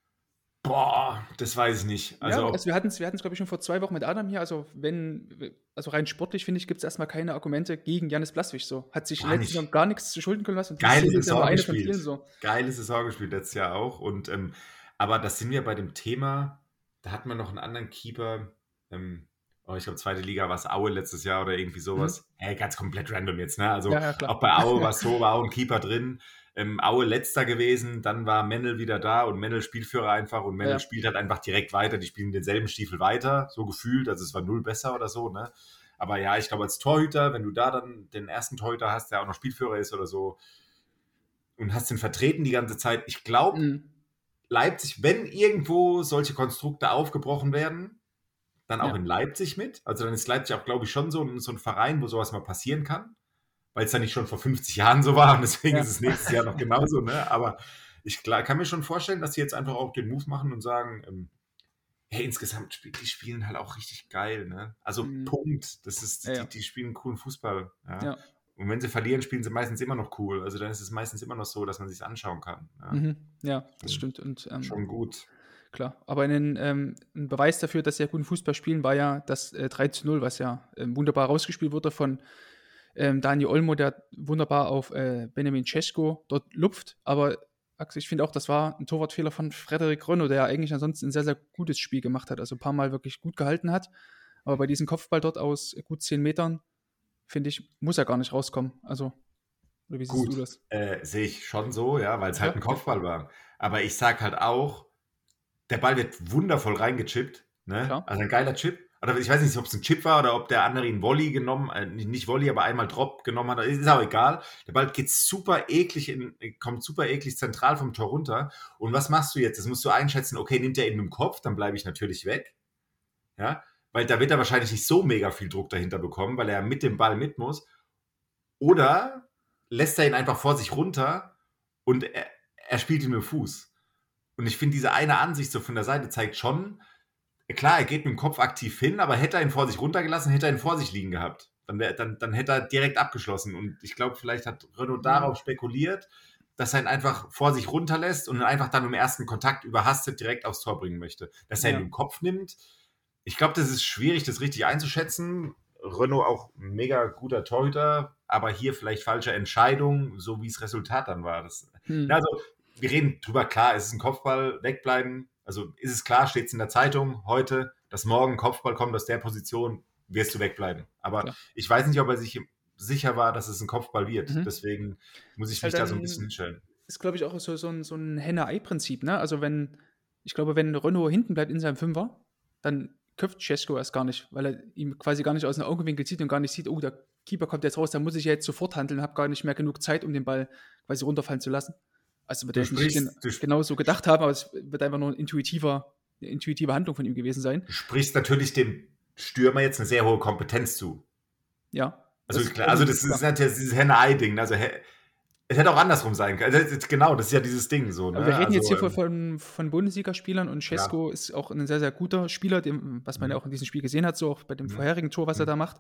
Boah, das weiß ich nicht. Also, ja, also wir hatten es, wir glaube ich, schon vor zwei Wochen mit Adam hier. Also, wenn, also rein sportlich, finde ich, gibt es erstmal keine Argumente gegen Janis Blaswig. So. Hat sich letztes Jahr gar nichts zu Schulden kommen lassen. Und Geile Saison eine gespielt. Vielen, so. Geile Saison gespielt, letztes Jahr auch. Und, ähm, aber das sind wir bei dem Thema, da hatten wir noch einen anderen Keeper, ähm, oh, ich glaube, zweite Liga war es Aue letztes Jahr oder irgendwie sowas. Mhm. Hey, ganz komplett random jetzt, ne? Also, ja, ja, auch bei Aue war es so, war auch ein Keeper drin. Ähm, Aue letzter gewesen, dann war Mennel wieder da und Mennel Spielführer einfach und Mennel ja. spielt halt einfach direkt weiter, die spielen denselben Stiefel weiter, so gefühlt, also es war null besser oder so, ne? Aber ja, ich glaube als Torhüter, wenn du da dann den ersten Torhüter hast, der auch noch Spielführer ist oder so und hast den vertreten die ganze Zeit, ich glaube, mhm. Leipzig, wenn irgendwo solche Konstrukte aufgebrochen werden, dann auch ja. in Leipzig mit, also dann ist Leipzig auch, glaube ich, schon so ein, so ein Verein, wo sowas mal passieren kann. Weil es dann nicht schon vor fünfzig Jahren so war und deswegen ja. ist es nächstes Jahr noch genauso, ne? Aber ich klar, kann mir schon vorstellen, dass sie jetzt einfach auch den Move machen und sagen, ähm, hey, insgesamt spiel, die spielen halt auch richtig geil, ne? Also mhm. Punkt, das ist, ja, die, die spielen coolen Fußball, ja? Ja. Und wenn sie verlieren, spielen sie meistens immer noch cool. Also dann ist es meistens immer noch so, dass man sich anschauen kann. Ja, mhm. ja das und stimmt. Und, ähm, schon gut. Klar, aber ein, ähm, ein Beweis dafür, dass sie ja guten Fußball spielen, war ja das äh, drei zu null, was ja äh, wunderbar rausgespielt wurde von Ähm, Daniel Olmo, der wunderbar auf äh, Benjamin Cesco dort lupft, aber Axel, ich finde auch, das war ein Torwartfehler von Frederik Rönno, der eigentlich ansonsten ein sehr, sehr gutes Spiel gemacht hat, also ein paar Mal wirklich gut gehalten hat, aber bei diesem Kopfball dort aus gut zehn Metern, finde ich, muss er gar nicht rauskommen, also, oder wie siehst gut, du das? Äh, sehe ich schon so, ja, weil es ja. halt ein Kopfball war, aber ich sag halt auch, der Ball wird wundervoll reingechippt, ne? Also ein geiler Chip, oder ich weiß nicht, ob es ein Chip war oder ob der andere ihn Volley genommen, äh, nicht Volley, aber einmal Drop genommen hat, ist auch egal. Der Ball geht super eklig, in, kommt super eklig zentral vom Tor runter. Und was machst du jetzt? Das musst du einschätzen, okay, nimmt er ihn mit dem Kopf, dann bleibe ich natürlich weg. Ja, weil da wird er wahrscheinlich nicht so mega viel Druck dahinter bekommen, weil er mit dem Ball mit muss. Oder lässt er ihn einfach vor sich runter und er, er spielt ihn mit dem Fuß. Und ich finde, diese eine Ansicht so von der Seite zeigt schon, klar, er geht mit dem Kopf aktiv hin, aber hätte er ihn vor sich runtergelassen, hätte er ihn vor sich liegen gehabt. Dann, wär, dann, dann hätte er direkt abgeschlossen. Und ich glaube, vielleicht hat Renaud darauf spekuliert, dass er ihn einfach vor sich runterlässt und ihn einfach dann im ersten Kontakt überhastet direkt aufs Tor bringen möchte. Dass er ihn Ja. im Kopf nimmt. Ich glaube, das ist schwierig, das richtig einzuschätzen. Renaud auch ein mega guter Torhüter, aber hier vielleicht falsche Entscheidung, so wie das Resultat dann war. Das, Hm. also, wir reden drüber, klar, es ist ein Kopfball, wegbleiben. Also ist es klar, steht es in der Zeitung heute, dass morgen ein Kopfball kommt aus der Position, wirst du wegbleiben. Aber Klar. ich weiß nicht, ob er sich sicher war, dass es ein Kopfball wird. Mhm. Deswegen muss ich Ist mich halt da so ein dann- bisschen hinstellen. Ist, glaube ich, auch so, so ein, so ein Henne-Ei-Prinzip, ne? Also wenn, ich glaube, wenn Renaud hinten bleibt in seinem Fünfer, dann köpft Cesco erst gar nicht, weil er ihm quasi gar nicht aus dem Augenwinkel sieht und gar nicht sieht, oh, der Keeper kommt jetzt raus, da muss ich ja jetzt sofort handeln, habe gar nicht mehr genug Zeit, um den Ball quasi runterfallen zu lassen. Also wird Du er jetzt nicht sprichst- gen du sp- genau so gedacht haben, aber es wird einfach nur ein intuitiver, eine intuitive Handlung von ihm gewesen sein. Du sprichst natürlich dem Stürmer jetzt eine sehr hohe Kompetenz zu. Ja. Also, Das- klar, also das ist natürlich dieses Henne-Ei-Ding. Also he- es hätte auch andersrum sein können. Also, das- genau, das ist ja dieses Ding so. Ne? Aber wir reden also, jetzt hier ähm, von, von Bundesligaspielern und Cesco ist auch ein sehr, sehr guter Spieler, dem, was man Mhm. ja auch in diesem Spiel gesehen hat, so auch bei dem Mhm. vorherigen Tor, was er Mhm. da macht.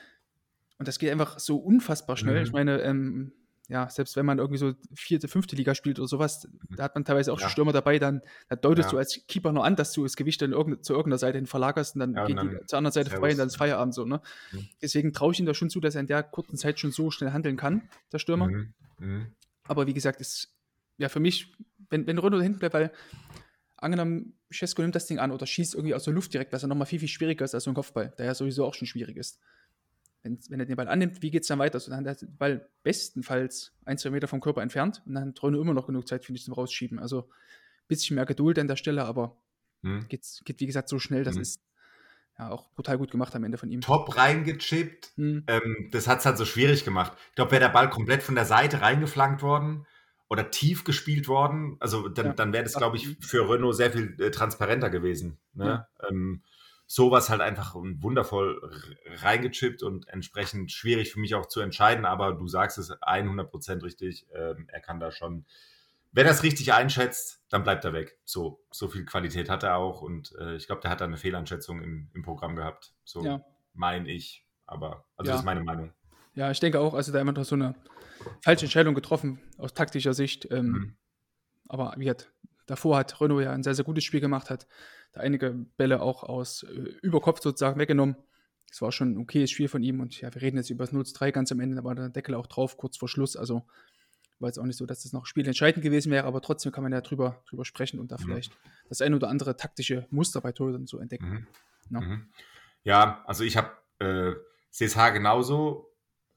Und das geht einfach so unfassbar schnell. Mhm. Ich meine, ähm, ja, selbst wenn man irgendwie so vierte, fünfte Liga spielt oder sowas, da hat man teilweise auch Ja. schon Stürmer dabei, dann da deutest Ja. du als Keeper nur an, dass du das Gewicht dann irgende, zu irgendeiner Seite hin verlagerst und dann Ja, und geht dann die zur anderen Seite Servus. vorbei und dann ist Feierabend so, ne? Mhm. Deswegen traue ich ihm da schon zu, dass er in der kurzen Zeit schon so schnell handeln kann, der Stürmer. Mhm. Mhm. Aber wie gesagt, ist ja für mich, wenn, wenn Renaud da hinten bleibt, weil angenommen, Cesco nimmt das Ding an oder schießt irgendwie aus der Luft direkt, was ja nochmal viel, viel schwieriger ist als so ein Kopfball, der ja sowieso auch schon schwierig ist. Wenn, wenn er den Ball annimmt, wie geht es dann weiter? So, dann hat der Ball bestenfalls ein, zwei Meter vom Körper entfernt und dann hat Renaud immer noch genug Zeit, finde ich, zum Rausschieben. Also ein bisschen mehr Geduld an der Stelle, aber Mhm. geht's, geht, wie gesagt, so schnell, das Mhm. ist ja auch brutal gut gemacht am Ende von ihm. Top reingechippt. Hm. Ähm, das hat es halt so schwierig gemacht. Ich glaube, wäre der Ball komplett von der Seite reingeflankt worden oder tief gespielt worden, also dann, Ja. dann wäre das, Ach, glaube ich, mhm. für Renault sehr viel äh, transparenter gewesen. Ne? Ähm, sowas halt einfach wundervoll r- reingechippt und entsprechend schwierig für mich auch zu entscheiden, aber du sagst es hundert Prozent richtig, ähm, er kann da schon, wenn er es richtig einschätzt, dann bleibt er weg. So, so viel Qualität hat er auch und äh, ich glaube, der hat da eine Fehleinschätzung im, im Programm gehabt. So Ja. meine ich, aber, also Ja. das ist meine Meinung. Ja, ich denke auch, also da einfach so eine falsche Entscheidung getroffen aus taktischer Sicht. Ähm, Mhm. Aber wie hat, davor hat Renaud ja ein sehr, sehr gutes Spiel gemacht, hat da einige Bälle auch aus äh, Überkopf sozusagen weggenommen. Das war schon ein okayes Spiel von ihm und ja, wir reden jetzt über das null zu drei ganz am Ende, da war der Deckel auch drauf, kurz vor Schluss. Also war jetzt auch nicht so, dass das noch spielentscheidend gewesen wäre, aber trotzdem kann man ja drüber, drüber sprechen und da Mhm. vielleicht das ein oder andere taktische Muster bei Torhütern so entdecken. Mhm. Ja. Mhm. Ja, also ich habe äh, C S H genauso.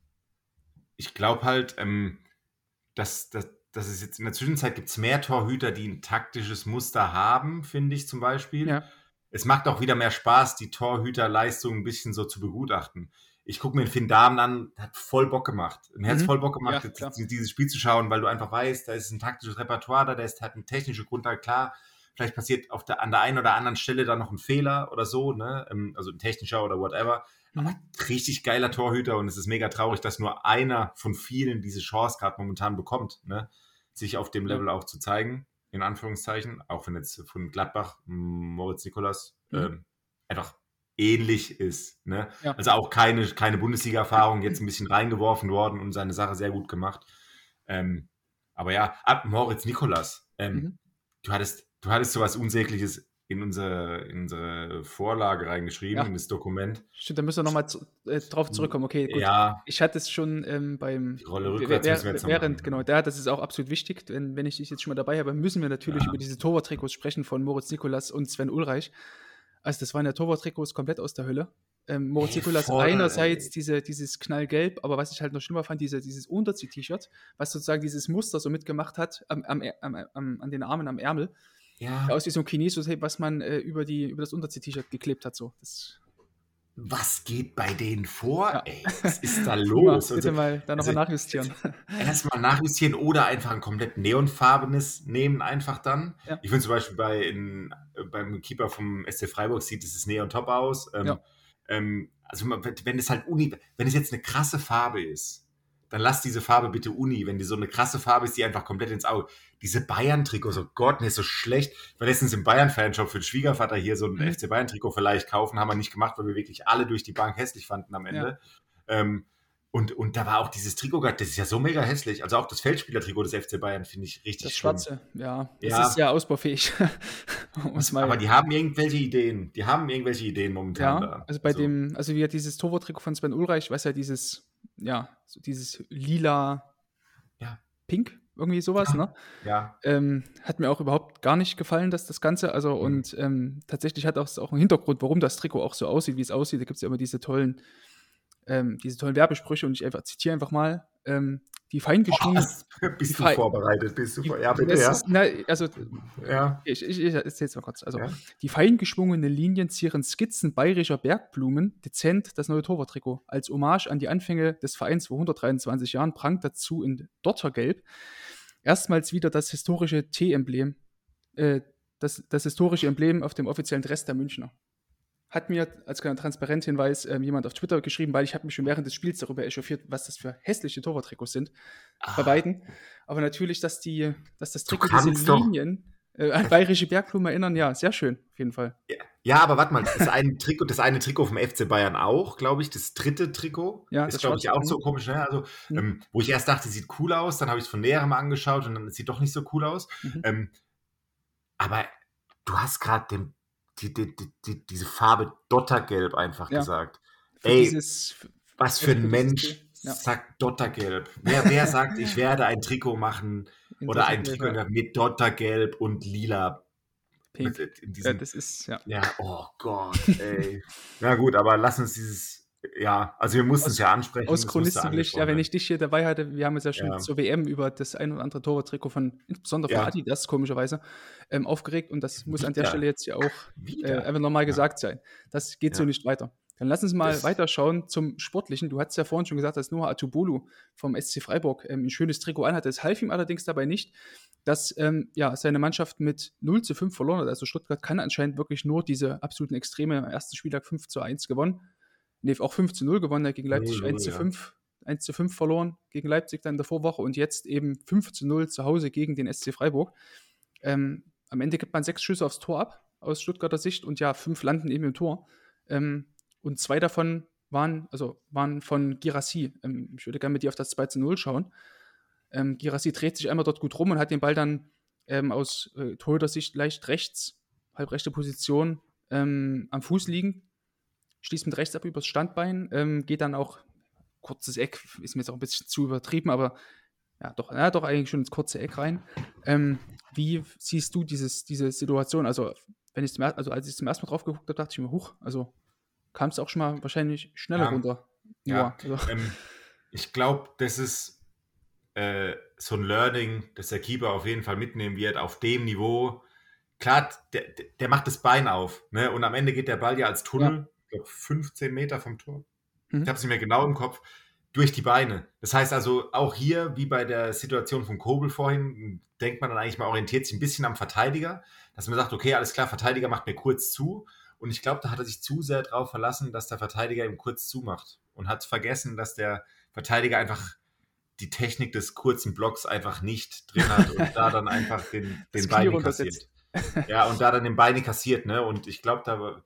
Ich glaube halt, ähm, dass, dass, dass es jetzt in der Zwischenzeit gibt es mehr Torhüter, die ein taktisches Muster haben, finde ich zum Beispiel. Ja. Es macht auch wieder mehr Spaß, die Torhüterleistung ein bisschen so zu begutachten. Ich gucke mir den Finn Dahmen an, der hat voll Bock gemacht. Mir hat es Mhm. voll Bock gemacht, Ja, klar. jetzt, dieses Spiel zu schauen, weil du einfach weißt, da ist ein taktisches Repertoire da, da ist halt eine technische Grundlage, klar. Vielleicht passiert auf der, an der einen oder anderen Stelle da noch ein Fehler oder so, ne? Ähm, also ein technischer oder whatever. Aber richtig geiler Torhüter und es ist mega traurig, dass nur einer von vielen diese Chance gerade momentan bekommt, ne? Sich auf dem Level auch zu zeigen, in Anführungszeichen, auch wenn jetzt von Gladbach Moritz Nicolas Mhm. ähm, einfach ähnlich ist. Ne? Ja. Also auch keine, keine Bundesliga-Erfahrung, jetzt ein bisschen reingeworfen worden und seine Sache sehr gut gemacht. Ähm, aber ja, ab Moritz Nicolas, ähm, Mhm. du hattest, du hattest sowas Unsägliches in unsere, in unsere Vorlage reingeschrieben, Ja. in das Dokument. Stimmt, da müssen wir nochmal zu, äh, drauf zurückkommen. Okay, gut. Ja, Ich hatte es schon ähm, beim die Rolle wer- rückwärts wer- müssen wir jetzt noch während, machen. genau, da, das ist auch absolut wichtig. Wenn, wenn ich dich jetzt schon mal dabei habe, müssen wir natürlich Ja. über diese Torwarttrikots sprechen von Moritz Nicolas und Sven Ulreich. Also das waren ja Torwarttrikots komplett aus der Hölle. Ähm, Moritz Ey, Nicolas voll, einerseits ey. diese, dieses Knallgelb, aber was ich halt noch schlimmer fand, diese, dieses Unterzieh-T-Shirt, was sozusagen dieses Muster so mitgemacht hat am, am, am, am, an den Armen, am Ärmel. Ja, Aus wie so ein Chinesus, was man äh, über, die, über das Unterzieh-T-Shirt geklebt hat. So. Das was geht bei denen vor? Ja. Ey, was ist da los? Mal, bitte mal da nochmal also, nachjustieren. Erstmal nachjustieren oder einfach ein komplett neonfarbenes nehmen einfach dann. Ja. Ich finde zum Beispiel bei in, beim Keeper vom S C Freiburg sieht dieses Neon top aus. Ähm, Ja. ähm, also wenn es halt Uni, wenn es jetzt eine krasse Farbe ist, dann lass diese Farbe bitte Uni. Wenn die so eine krasse Farbe ist, die einfach komplett ins Auge. Diese Bayern-Trikots, oh Gott, mir ist so schlecht. Ich war letztens im Bayern-Fanshop für den Schwiegervater hier so ein Mhm. F C Bayern-Trikot vielleicht kaufen, haben wir nicht gemacht, weil wir wirklich alle durch die Bank hässlich fanden am Ende. Ja. Ähm, und, und da war auch dieses Trikot, das ist ja so mega hässlich. Also auch das Feldspieler-Trikot des F C Bayern finde ich richtig Das schlimm. Schwarze, ja. Das Ja. ist ja ausbaufähig. Um's mal- Aber die haben irgendwelche Ideen. Die haben irgendwelche Ideen momentan Ja, da. also bei So. dem, also wie dieses Torwarttrikot von Sven Ulreich, was ja dieses, ja, so dieses lila Ja. Pink, irgendwie sowas, Ja. ne? Ja. Ähm, hat mir auch überhaupt gar nicht gefallen, dass das Ganze, also Mhm. und ähm, tatsächlich hat auch, auch einen Hintergrund, warum das Trikot auch so aussieht, wie es aussieht. Da gibt es ja immer diese tollen, ähm, diese tollen Werbesprüche und ich einfach zitiere einfach mal, ähm, die feingeschwungenen. Was? Bist Die du Fei- vorbereitet? Bist du die- vor- ja, bitte, es ja. ist, na, also Ja. ich, ich, ich erzähle es mal kurz. Also, Ja. die fein geschwungenen Linien zieren Skizzen bayerischer Bergblumen, dezent das neue Torwarttrikot. Als Hommage an die Anfänge des Vereins vor hundertdreiundzwanzig Jahren prangt dazu in Dottergelb erstmals wieder das historische T-Emblem, äh, das, das historische Emblem auf dem offiziellen Dress der Münchner. Hat mir als kleiner Transparenthinweis ähm, jemand auf Twitter geschrieben, weil ich habe mich schon während des Spiels darüber echauffiert, was das für hässliche Torwarttrikots sind bei Ah. beiden. Aber natürlich, dass die, dass das Du Trikot kannst diese doch- Linien äh, an bayerische Bergblumen erinnern, ja, sehr schön, auf jeden Fall. Ja, aber warte mal, das eine Trikot, das eine Trikot vom F C Bayern auch, glaube ich, das dritte Trikot, Ja, ist, das glaube ich, schwarze, auch so mhm. komisch, ne? Also, Mhm. ähm, wo ich erst dachte, sieht cool aus, dann habe ich es von näherem angeschaut und dann es sieht doch nicht so cool aus. Mhm. Ähm, aber du hast gerade die, die, die, die, diese Farbe Dottergelb einfach Ja. gesagt. Für Ey, dieses, was für ein für dieses Mensch T- ja. sagt Dottergelb? Wer, wer sagt, ich werde ein Trikot machen in oder ein Dottergelb, Trikot ja, mit Dottergelb und lila? Pink. Mit, in Ja, diesem, das ist, ja. ja, oh Gott, ey. Na gut, aber lass uns dieses, ja, also wir mussten Aus- es ja ansprechen. Aus es musste Chronistensicht, ja, angesprochen wenn ich dich hier dabei hatte, wir haben uns ja schon Ja. zur W M über das ein oder andere Torwarttrikot von, insbesondere von Ja. Adidas, komischerweise, ähm, aufgeregt und das muss an der Wieder. Stelle jetzt hier auch Wieder. äh, einfach nochmal gesagt sein. Das geht so Ja. nicht weiter. Dann lass uns mal Das- weiterschauen zum Sportlichen. Du hast ja vorhin schon gesagt, dass Noah Atubolu vom S C Freiburg ähm, ein schönes Trikot anhatte. Es half ihm allerdings dabei nicht, dass ähm, ja, seine Mannschaft mit null zu fünf verloren hat. Also Stuttgart kann anscheinend wirklich nur diese absoluten Extreme. Am ersten Spieltag fünf zu eins gewonnen. Nee, auch fünf zu null gewonnen, gegen Leipzig null null, eins zu ja. fünf, eins zu fünf verloren, gegen Leipzig dann in der Vorwoche und jetzt eben fünf zu null zu Hause gegen den S C Freiburg. Ähm, am Ende gibt man sechs Schüsse aufs Tor ab, aus Stuttgarter Sicht, und ja, fünf landen eben im Tor. Ähm, und zwei davon waren, also waren von Guirassy. Ähm, ich würde gerne mit dir auf das zwei zu null schauen. Ähm, Guirassy dreht sich einmal dort gut rum und hat den Ball dann ähm, aus äh, Torhüter-Sicht leicht rechts, halbrechte Position, ähm, am Fuß liegen, schließt mit rechts ab übers Standbein, ähm, geht dann auch, kurzes Eck, ist mir jetzt auch ein bisschen zu übertrieben, aber ja, doch, ja, doch eigentlich schon ins kurze Eck rein. Ähm, wie siehst du dieses, diese Situation? Also, wenn ich zum, er- also als ich zum ersten Mal drauf geguckt habe, dachte ich mir, huch, also kam es auch schon mal wahrscheinlich schneller Ja. runter. Ja, Ja, also, ähm, ich glaube, das ist äh, so ein Learning, das der Keeper auf jeden Fall mitnehmen wird, auf dem Niveau. Klar, der, der- der macht das Bein auf, ne? Und am Ende geht der Ball ja als Tunnel, ich glaube fünfzehn Meter vom Tor. Mhm. Ich habe es nicht mehr genau im Kopf, durch die Beine. Das heißt also, auch hier, wie bei der Situation von Kobel vorhin, denkt man dann eigentlich, man orientiert sich ein bisschen am Verteidiger, dass man sagt, okay, alles klar, Verteidiger macht mir kurz zu. Und ich glaube, da hat er sich zu sehr darauf verlassen, dass der Verteidiger ihm kurz zumacht. Und hat vergessen, dass der Verteidiger einfach die Technik des kurzen Blocks einfach nicht drin hat und da dann einfach den, Das den Knie Bein runtersetzt. kassiert. Ja, und da dann den Bein kassiert, ne? Und ich glaube, da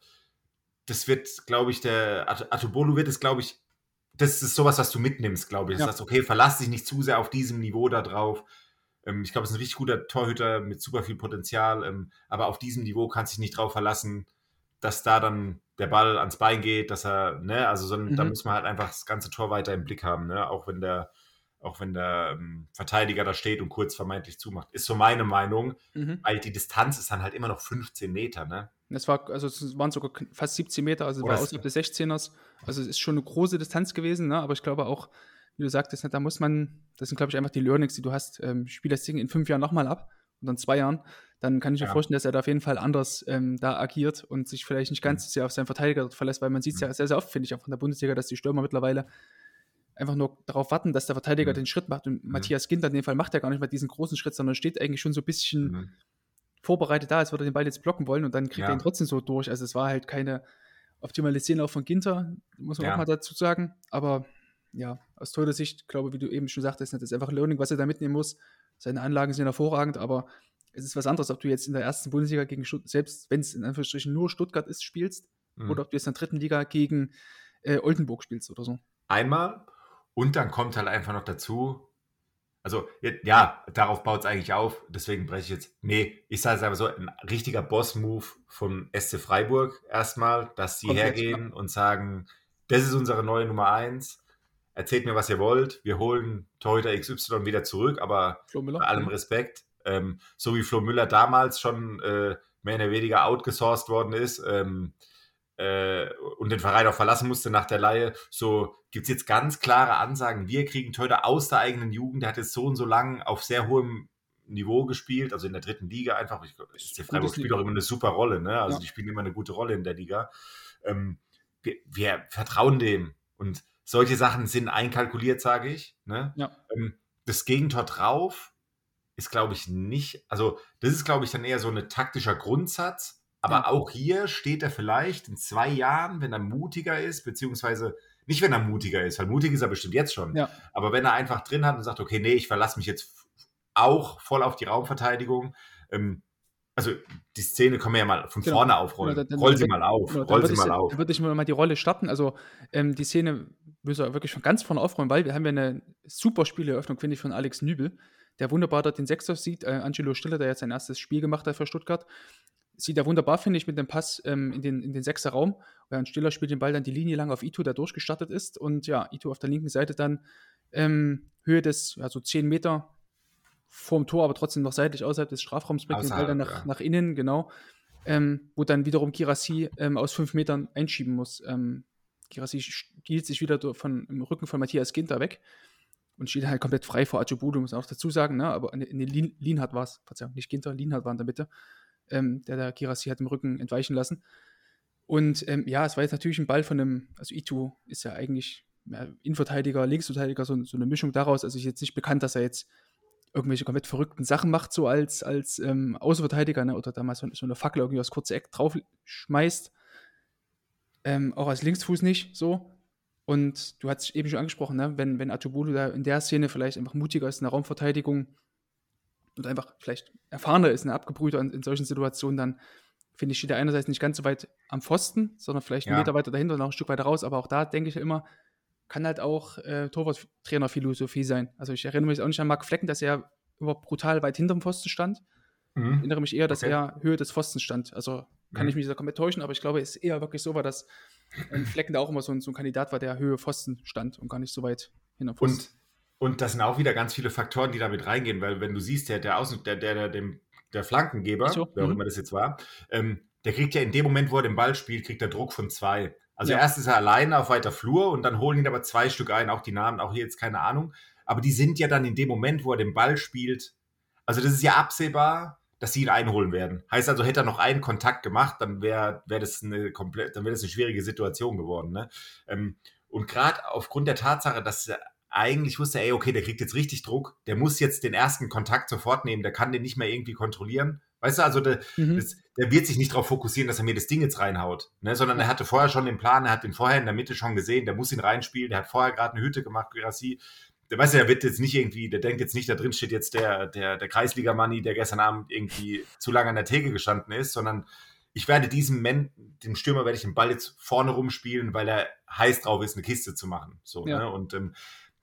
das wird, glaube ich, der At- Atubolu wird es, glaube ich, das ist sowas, was du mitnimmst, glaube ich. Du Ja. sagst, okay, verlass dich nicht zu sehr auf diesem Niveau da drauf. Ähm, ich glaube, es ist ein richtig guter Torhüter mit super viel Potenzial, ähm, aber auf diesem Niveau kannst du dich nicht drauf verlassen, dass da dann der Ball ans Bein geht, dass er, ne, also so, Mhm. da muss man halt einfach das ganze Tor weiter im Blick haben, ne, auch wenn der, auch wenn der ähm, Verteidiger da steht und kurz vermeintlich zumacht. Ist so meine Meinung, Mhm. weil die Distanz ist dann halt immer noch fünfzehn Meter, ne? Das war, also es waren sogar kn- fast siebzehn Meter, also es Oh, war das- außerhalb des sechzehners. Also es ist schon eine große Distanz gewesen, ne? Aber ich glaube auch, wie du sagtest, ne, da muss man, das sind, glaube ich, einfach die Learnings, die du hast. Ähm, spiel das Ding in fünf Jahren nochmal ab oder in zwei Jahren, dann kann ich mir Ja. vorstellen, dass er da auf jeden Fall anders ähm, da agiert und sich vielleicht nicht ganz so sehr auf seinen Verteidiger dort verlässt, weil man sieht es ja sehr, sehr oft, finde ich, auch von der Bundesliga, dass die Stürmer mittlerweile einfach nur darauf warten, dass der Verteidiger Mhm. den Schritt macht. Und Mhm. Matthias Ginter in dem Fall macht er gar nicht mal diesen großen Schritt, sondern steht eigentlich schon so ein bisschen Mhm. vorbereitet da, als würde er den Ball jetzt blocken wollen und dann kriegt Ja. er ihn trotzdem so durch. Also es war halt keine optimale Szene auch von Ginter, muss man Ja. auch mal dazu sagen. Aber ja, aus toller Sicht, glaube ich, wie du eben schon sagtest, das ist einfach Learning, was er da mitnehmen muss. Seine Anlagen sind hervorragend, aber es ist was anderes, ob du jetzt in der ersten Bundesliga gegen Stuttgart, selbst wenn es in Anführungsstrichen nur Stuttgart ist, spielst, Mhm. oder ob du jetzt in der dritten Liga gegen äh, Oldenburg spielst oder so. Einmal und dann kommt halt einfach noch dazu, also ja, darauf baut es eigentlich auf, deswegen breche ich jetzt, nee, ich sage es einfach so, ein richtiger Boss-Move vom S C Freiburg erstmal, dass sie Komplett, hergehen ja. und sagen, das ist unsere neue Nummer eins, erzählt mir, was ihr wollt, wir holen Torhüter X Y wieder zurück, aber Flo Müller. bei allem Respekt, ähm, so wie Flo Müller damals schon äh, mehr oder weniger outgesourced worden ist, ähm, äh, und den Verein auch verlassen musste nach der Leihe, so gibt es jetzt ganz klare Ansagen, wir kriegen Torhüter aus der eigenen Jugend, der hat jetzt so und so lang auf sehr hohem Niveau gespielt, also in der dritten Liga einfach, ich, der Freiburg spielt auch immer eine super Rolle, ne? Also Ja. die spielen immer eine gute Rolle in der Liga. Ähm, wir, wir vertrauen dem und solche Sachen sind einkalkuliert, sage ich. Ne? Ja. Ähm, das Gegentor drauf ist, glaube ich, nicht, also das ist, glaube ich, dann eher so ein taktischer Grundsatz, aber Ja. auch hier steht er vielleicht in zwei Jahren, wenn er mutiger ist, beziehungsweise nicht, wenn er mutiger ist, weil mutig ist er bestimmt jetzt schon, Ja. aber wenn er einfach drin hat und sagt, okay, nee, ich verlasse mich jetzt auch voll auf die Raumverteidigung, ähm, also die Szene können wir ja mal von Genau. vorne aufrollen. Genau, dann- Roll dann sie wird- mal auf, Genau, dann roll würde sie ich, mal auf. dann würde ich mal die Rolle starten. Also ähm, die Szene müssen wir wirklich von ganz vorne aufräumen, weil wir haben ja eine super Spieleröffnung, finde ich, von Alex Nübel, der wunderbar dort den Sechser sieht. Äh, Angelo Stiller, der jetzt sein erstes Spiel gemacht hat für Stuttgart, sieht er wunderbar, finde ich, mit dem Pass ähm, in den, in den Sechser Raum. Während Stiller spielt den Ball dann die Linie lang auf Ito, der durchgestartet ist. Und ja, Ito auf der linken Seite dann ähm, Höhe des, also zehn Meter vorm Tor, aber trotzdem noch seitlich außerhalb des Strafraums, bringt den Ball dann nach, Außerhalb, ja. nach innen, genau. Ähm, wo dann wiederum Girassi ähm, aus fünf Metern einschieben muss. Ähm, Girassi stiehlt sich wieder durch- von, im Rücken von Matthias Ginter weg und steht halt komplett frei vor Acebudo, muss man auch dazu sagen, ne? Aber in, in den Lin, Lienhardt war es, Verzeihung, nicht Ginter, Lienhardt war in der Mitte, ähm, der der Girassi hat im Rücken entweichen lassen. Und ähm, ja, es war jetzt natürlich ein Ball von einem, also Ito ist ja eigentlich ja, Innenverteidiger, Linksverteidiger, so, so eine Mischung daraus. Also ist jetzt nicht bekannt, dass er jetzt irgendwelche komplett verrückten Sachen macht, so als, als ähm, Außenverteidiger, ne? Oder damals so, so eine Fackel irgendwie aufs kurze Eck drauf schmeißt. Ähm, auch als Linksfuß nicht, so. Und du hast eben schon angesprochen, ne? wenn, wenn Acebudo da in der Szene vielleicht einfach mutiger ist in der Raumverteidigung und einfach vielleicht erfahrener ist, eine abgebrühter in, in solchen Situationen, dann finde ich, steht er einerseits nicht ganz so weit am Pfosten, sondern vielleicht einen Ja. Meter weiter dahinter und noch ein Stück weiter raus. Aber auch da denke ich ja immer, kann halt auch äh, Torwarttrainerphilosophie sein. Also ich erinnere mich auch nicht an Marc Flecken, dass er immer brutal weit hinterm Pfosten stand. Ich Mhm. erinnere mich eher, dass Okay. er Höhe des Pfostens stand. Also kann Mhm. ich mich da komplett täuschen, aber ich glaube, es ist eher wirklich so war, dass ähm, Flecken da auch immer so ein, so ein Kandidat war, der Höhe Pfosten stand und gar nicht so weit hinterm Pfosten. Und, und das sind auch wieder ganz viele Faktoren, die damit reingehen, weil wenn du siehst, der, der, Außen, der, der, der, dem, der Flankengeber, Ach so, wer auch mhm. immer das jetzt war, ähm, der kriegt ja in dem Moment, wo er den Ball spielt, kriegt er Druck von zwei. Also Ja. erst ist er alleine auf weiter Flur und dann holen ihn aber zwei Stück ein, auch die Namen, auch hier jetzt keine Ahnung. Aber die sind ja dann in dem Moment, wo er den Ball spielt, also das ist ja absehbar, dass sie ihn einholen werden. Heißt also, hätte er noch einen Kontakt gemacht, dann wäre wär das eine komplett, dann wäre das eine schwierige Situation geworden. Ne? Ähm, und gerade aufgrund der Tatsache, dass er eigentlich wusste, ey, okay, der kriegt jetzt richtig Druck, der muss jetzt den ersten Kontakt sofort nehmen, der kann den nicht mehr irgendwie kontrollieren. Weißt du, also der, Mhm. das, der wird sich nicht darauf fokussieren, dass er mir das Ding jetzt reinhaut, ne? Sondern er hatte vorher schon den Plan, er hat den vorher in der Mitte schon gesehen, der muss ihn reinspielen, der hat vorher gerade eine Hütte gemacht, Girassi. Der weiß ja, der wird jetzt nicht irgendwie, der denkt jetzt nicht, da drin steht jetzt der, der, der Kreisliga-Manni, der gestern Abend irgendwie zu lange an der Theke gestanden ist, sondern ich werde diesem Men, dem Stürmer werde ich den Ball jetzt vorne rumspielen, weil er heiß drauf ist, eine Kiste zu machen. So, Ja. ne? Und ähm,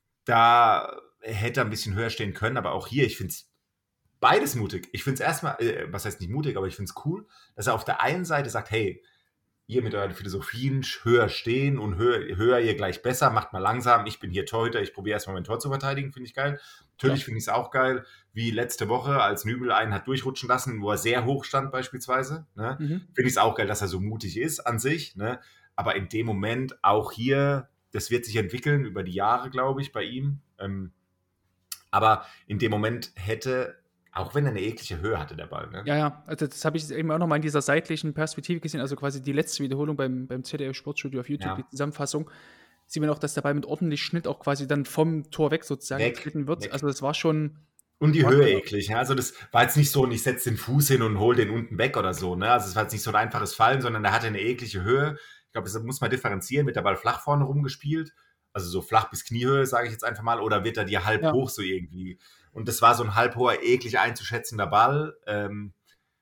da hätte er ein bisschen höher stehen können, aber auch hier, ich finde es beides mutig. Ich finde es erstmal, äh, was heißt nicht mutig, aber ich finde es cool, dass er auf der einen Seite sagt, hey, ihr mit euren Philosophien höher stehen und höher, höher ihr gleich besser, macht mal langsam, ich bin hier Torhüter, ich probiere erstmal mein Tor zu verteidigen, finde ich geil. Natürlich Ja. finde ich es auch geil, wie letzte Woche, als Nübel einen hat durchrutschen lassen, wo er sehr hoch stand beispielsweise. Ne? Mhm. Finde ich es auch geil, dass er so mutig ist an sich. Ne? Aber in dem Moment auch hier, das wird sich entwickeln über die Jahre, glaube ich, bei ihm. Ähm, aber in dem Moment hätte Auch wenn er eine eklige Höhe hatte, der Ball, ne? Ja, ja, also das habe ich eben auch nochmal in dieser seitlichen Perspektive gesehen, also quasi die letzte Wiederholung beim, beim Z D F Sportstudio auf YouTube, Ja. die Zusammenfassung, sieht man auch, dass der Ball mit ordentlich Schnitt auch quasi dann vom Tor weg sozusagen Weg, getreten wird. weg. Also das war schon... Und die war Höhe schon- eklig, ja? Also das war jetzt nicht so, und ich setze den Fuß hin und hole den unten weg oder so, ne? Also es war jetzt nicht so ein einfaches Fallen, sondern der hatte eine eklige Höhe. Ich glaube, das muss man differenzieren. Wird der Ball flach vorne rumgespielt? Also so flach bis Kniehöhe, sage ich jetzt einfach mal, oder wird er dir halb Ja. hoch so irgendwie? Und das war so ein halb hoher, eklig einzuschätzender Ball. Ähm,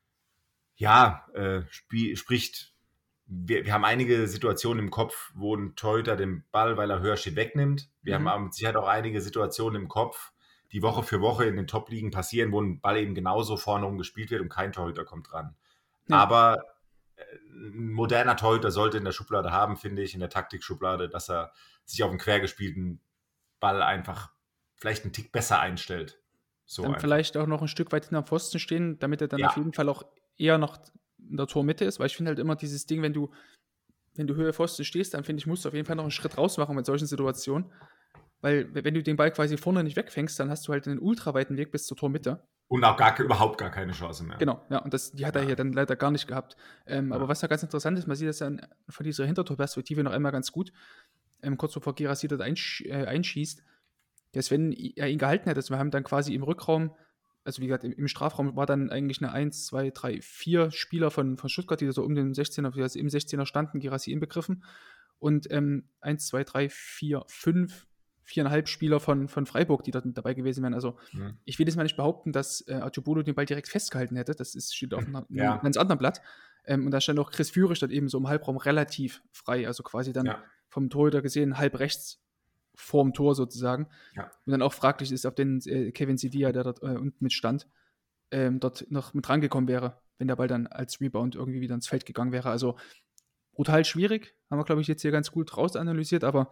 ja, äh, spie- spricht, wir, wir haben einige Situationen im Kopf, wo ein Torhüter den Ball, weil er höher steht, wegnimmt. Wir Mhm. haben aber mit Sicherheit auch einige Situationen im Kopf, die Woche für Woche in den Top-Ligen passieren, wo ein Ball eben genauso vorne rum gespielt wird und kein Torhüter kommt dran. Ja. Aber äh, ein moderner Torhüter sollte in der Schublade haben, finde ich, in der Taktikschublade, dass er sich auf einen quergespielten Ball einfach vielleicht einen Tick besser einstellt. So Dann einfach. vielleicht auch noch ein Stück weit hinterm Pfosten stehen, damit er dann Ja. auf jeden Fall auch eher noch in der Tormitte ist, weil ich finde halt immer dieses Ding, wenn du, wenn du Höhe Pfosten stehst, dann finde ich, musst du auf jeden Fall noch einen Schritt raus machen mit solchen Situationen, weil wenn du den Ball quasi vorne nicht wegfängst, dann hast du halt einen ultraweiten Weg bis zur Tormitte. Und auch gar, überhaupt gar keine Chance mehr. Genau, ja, und das, die hat er Ja. hier dann leider gar nicht gehabt. Ähm, Ja. Aber was da ganz interessant ist, man sieht das dann von dieser Hintertorperspektive noch einmal ganz gut, ähm, kurz bevor Girassi dort einsch äh, einschießt, dass wenn er ihn gehalten hätte, also wir haben dann quasi im Rückraum, also wie gesagt, im, im Strafraum war dann eigentlich eine eins, zwei, drei, vier Spieler von, von Stuttgart, die da so um den sechzehner, also im sechzehner standen, Girassi inbegriffen, und ähm, eins, zwei, drei, vier, fünf, viereinhalb Spieler von, von Freiburg, die dort mit dabei gewesen wären. Also Mhm. ich will jetzt mal nicht behaupten, dass äh, Artubolo den Ball direkt festgehalten hätte. Das ist, steht auf einem, Ja. einem ganz anderen Blatt. Ähm, und da stand auch Chris Führig dort eben so im Halbraum relativ frei. Also quasi dann Ja. vom Torhüter gesehen halb rechts vorm Tor sozusagen. Ja. Und dann auch fraglich ist, ob den äh, Kevin Sidia, der dort äh, unten mit stand, ähm, dort noch mit rangekommen wäre, wenn der Ball dann als Rebound irgendwie wieder ins Feld gegangen wäre. Also brutal schwierig. Haben wir, glaube ich, jetzt hier ganz gut raus analysiert, aber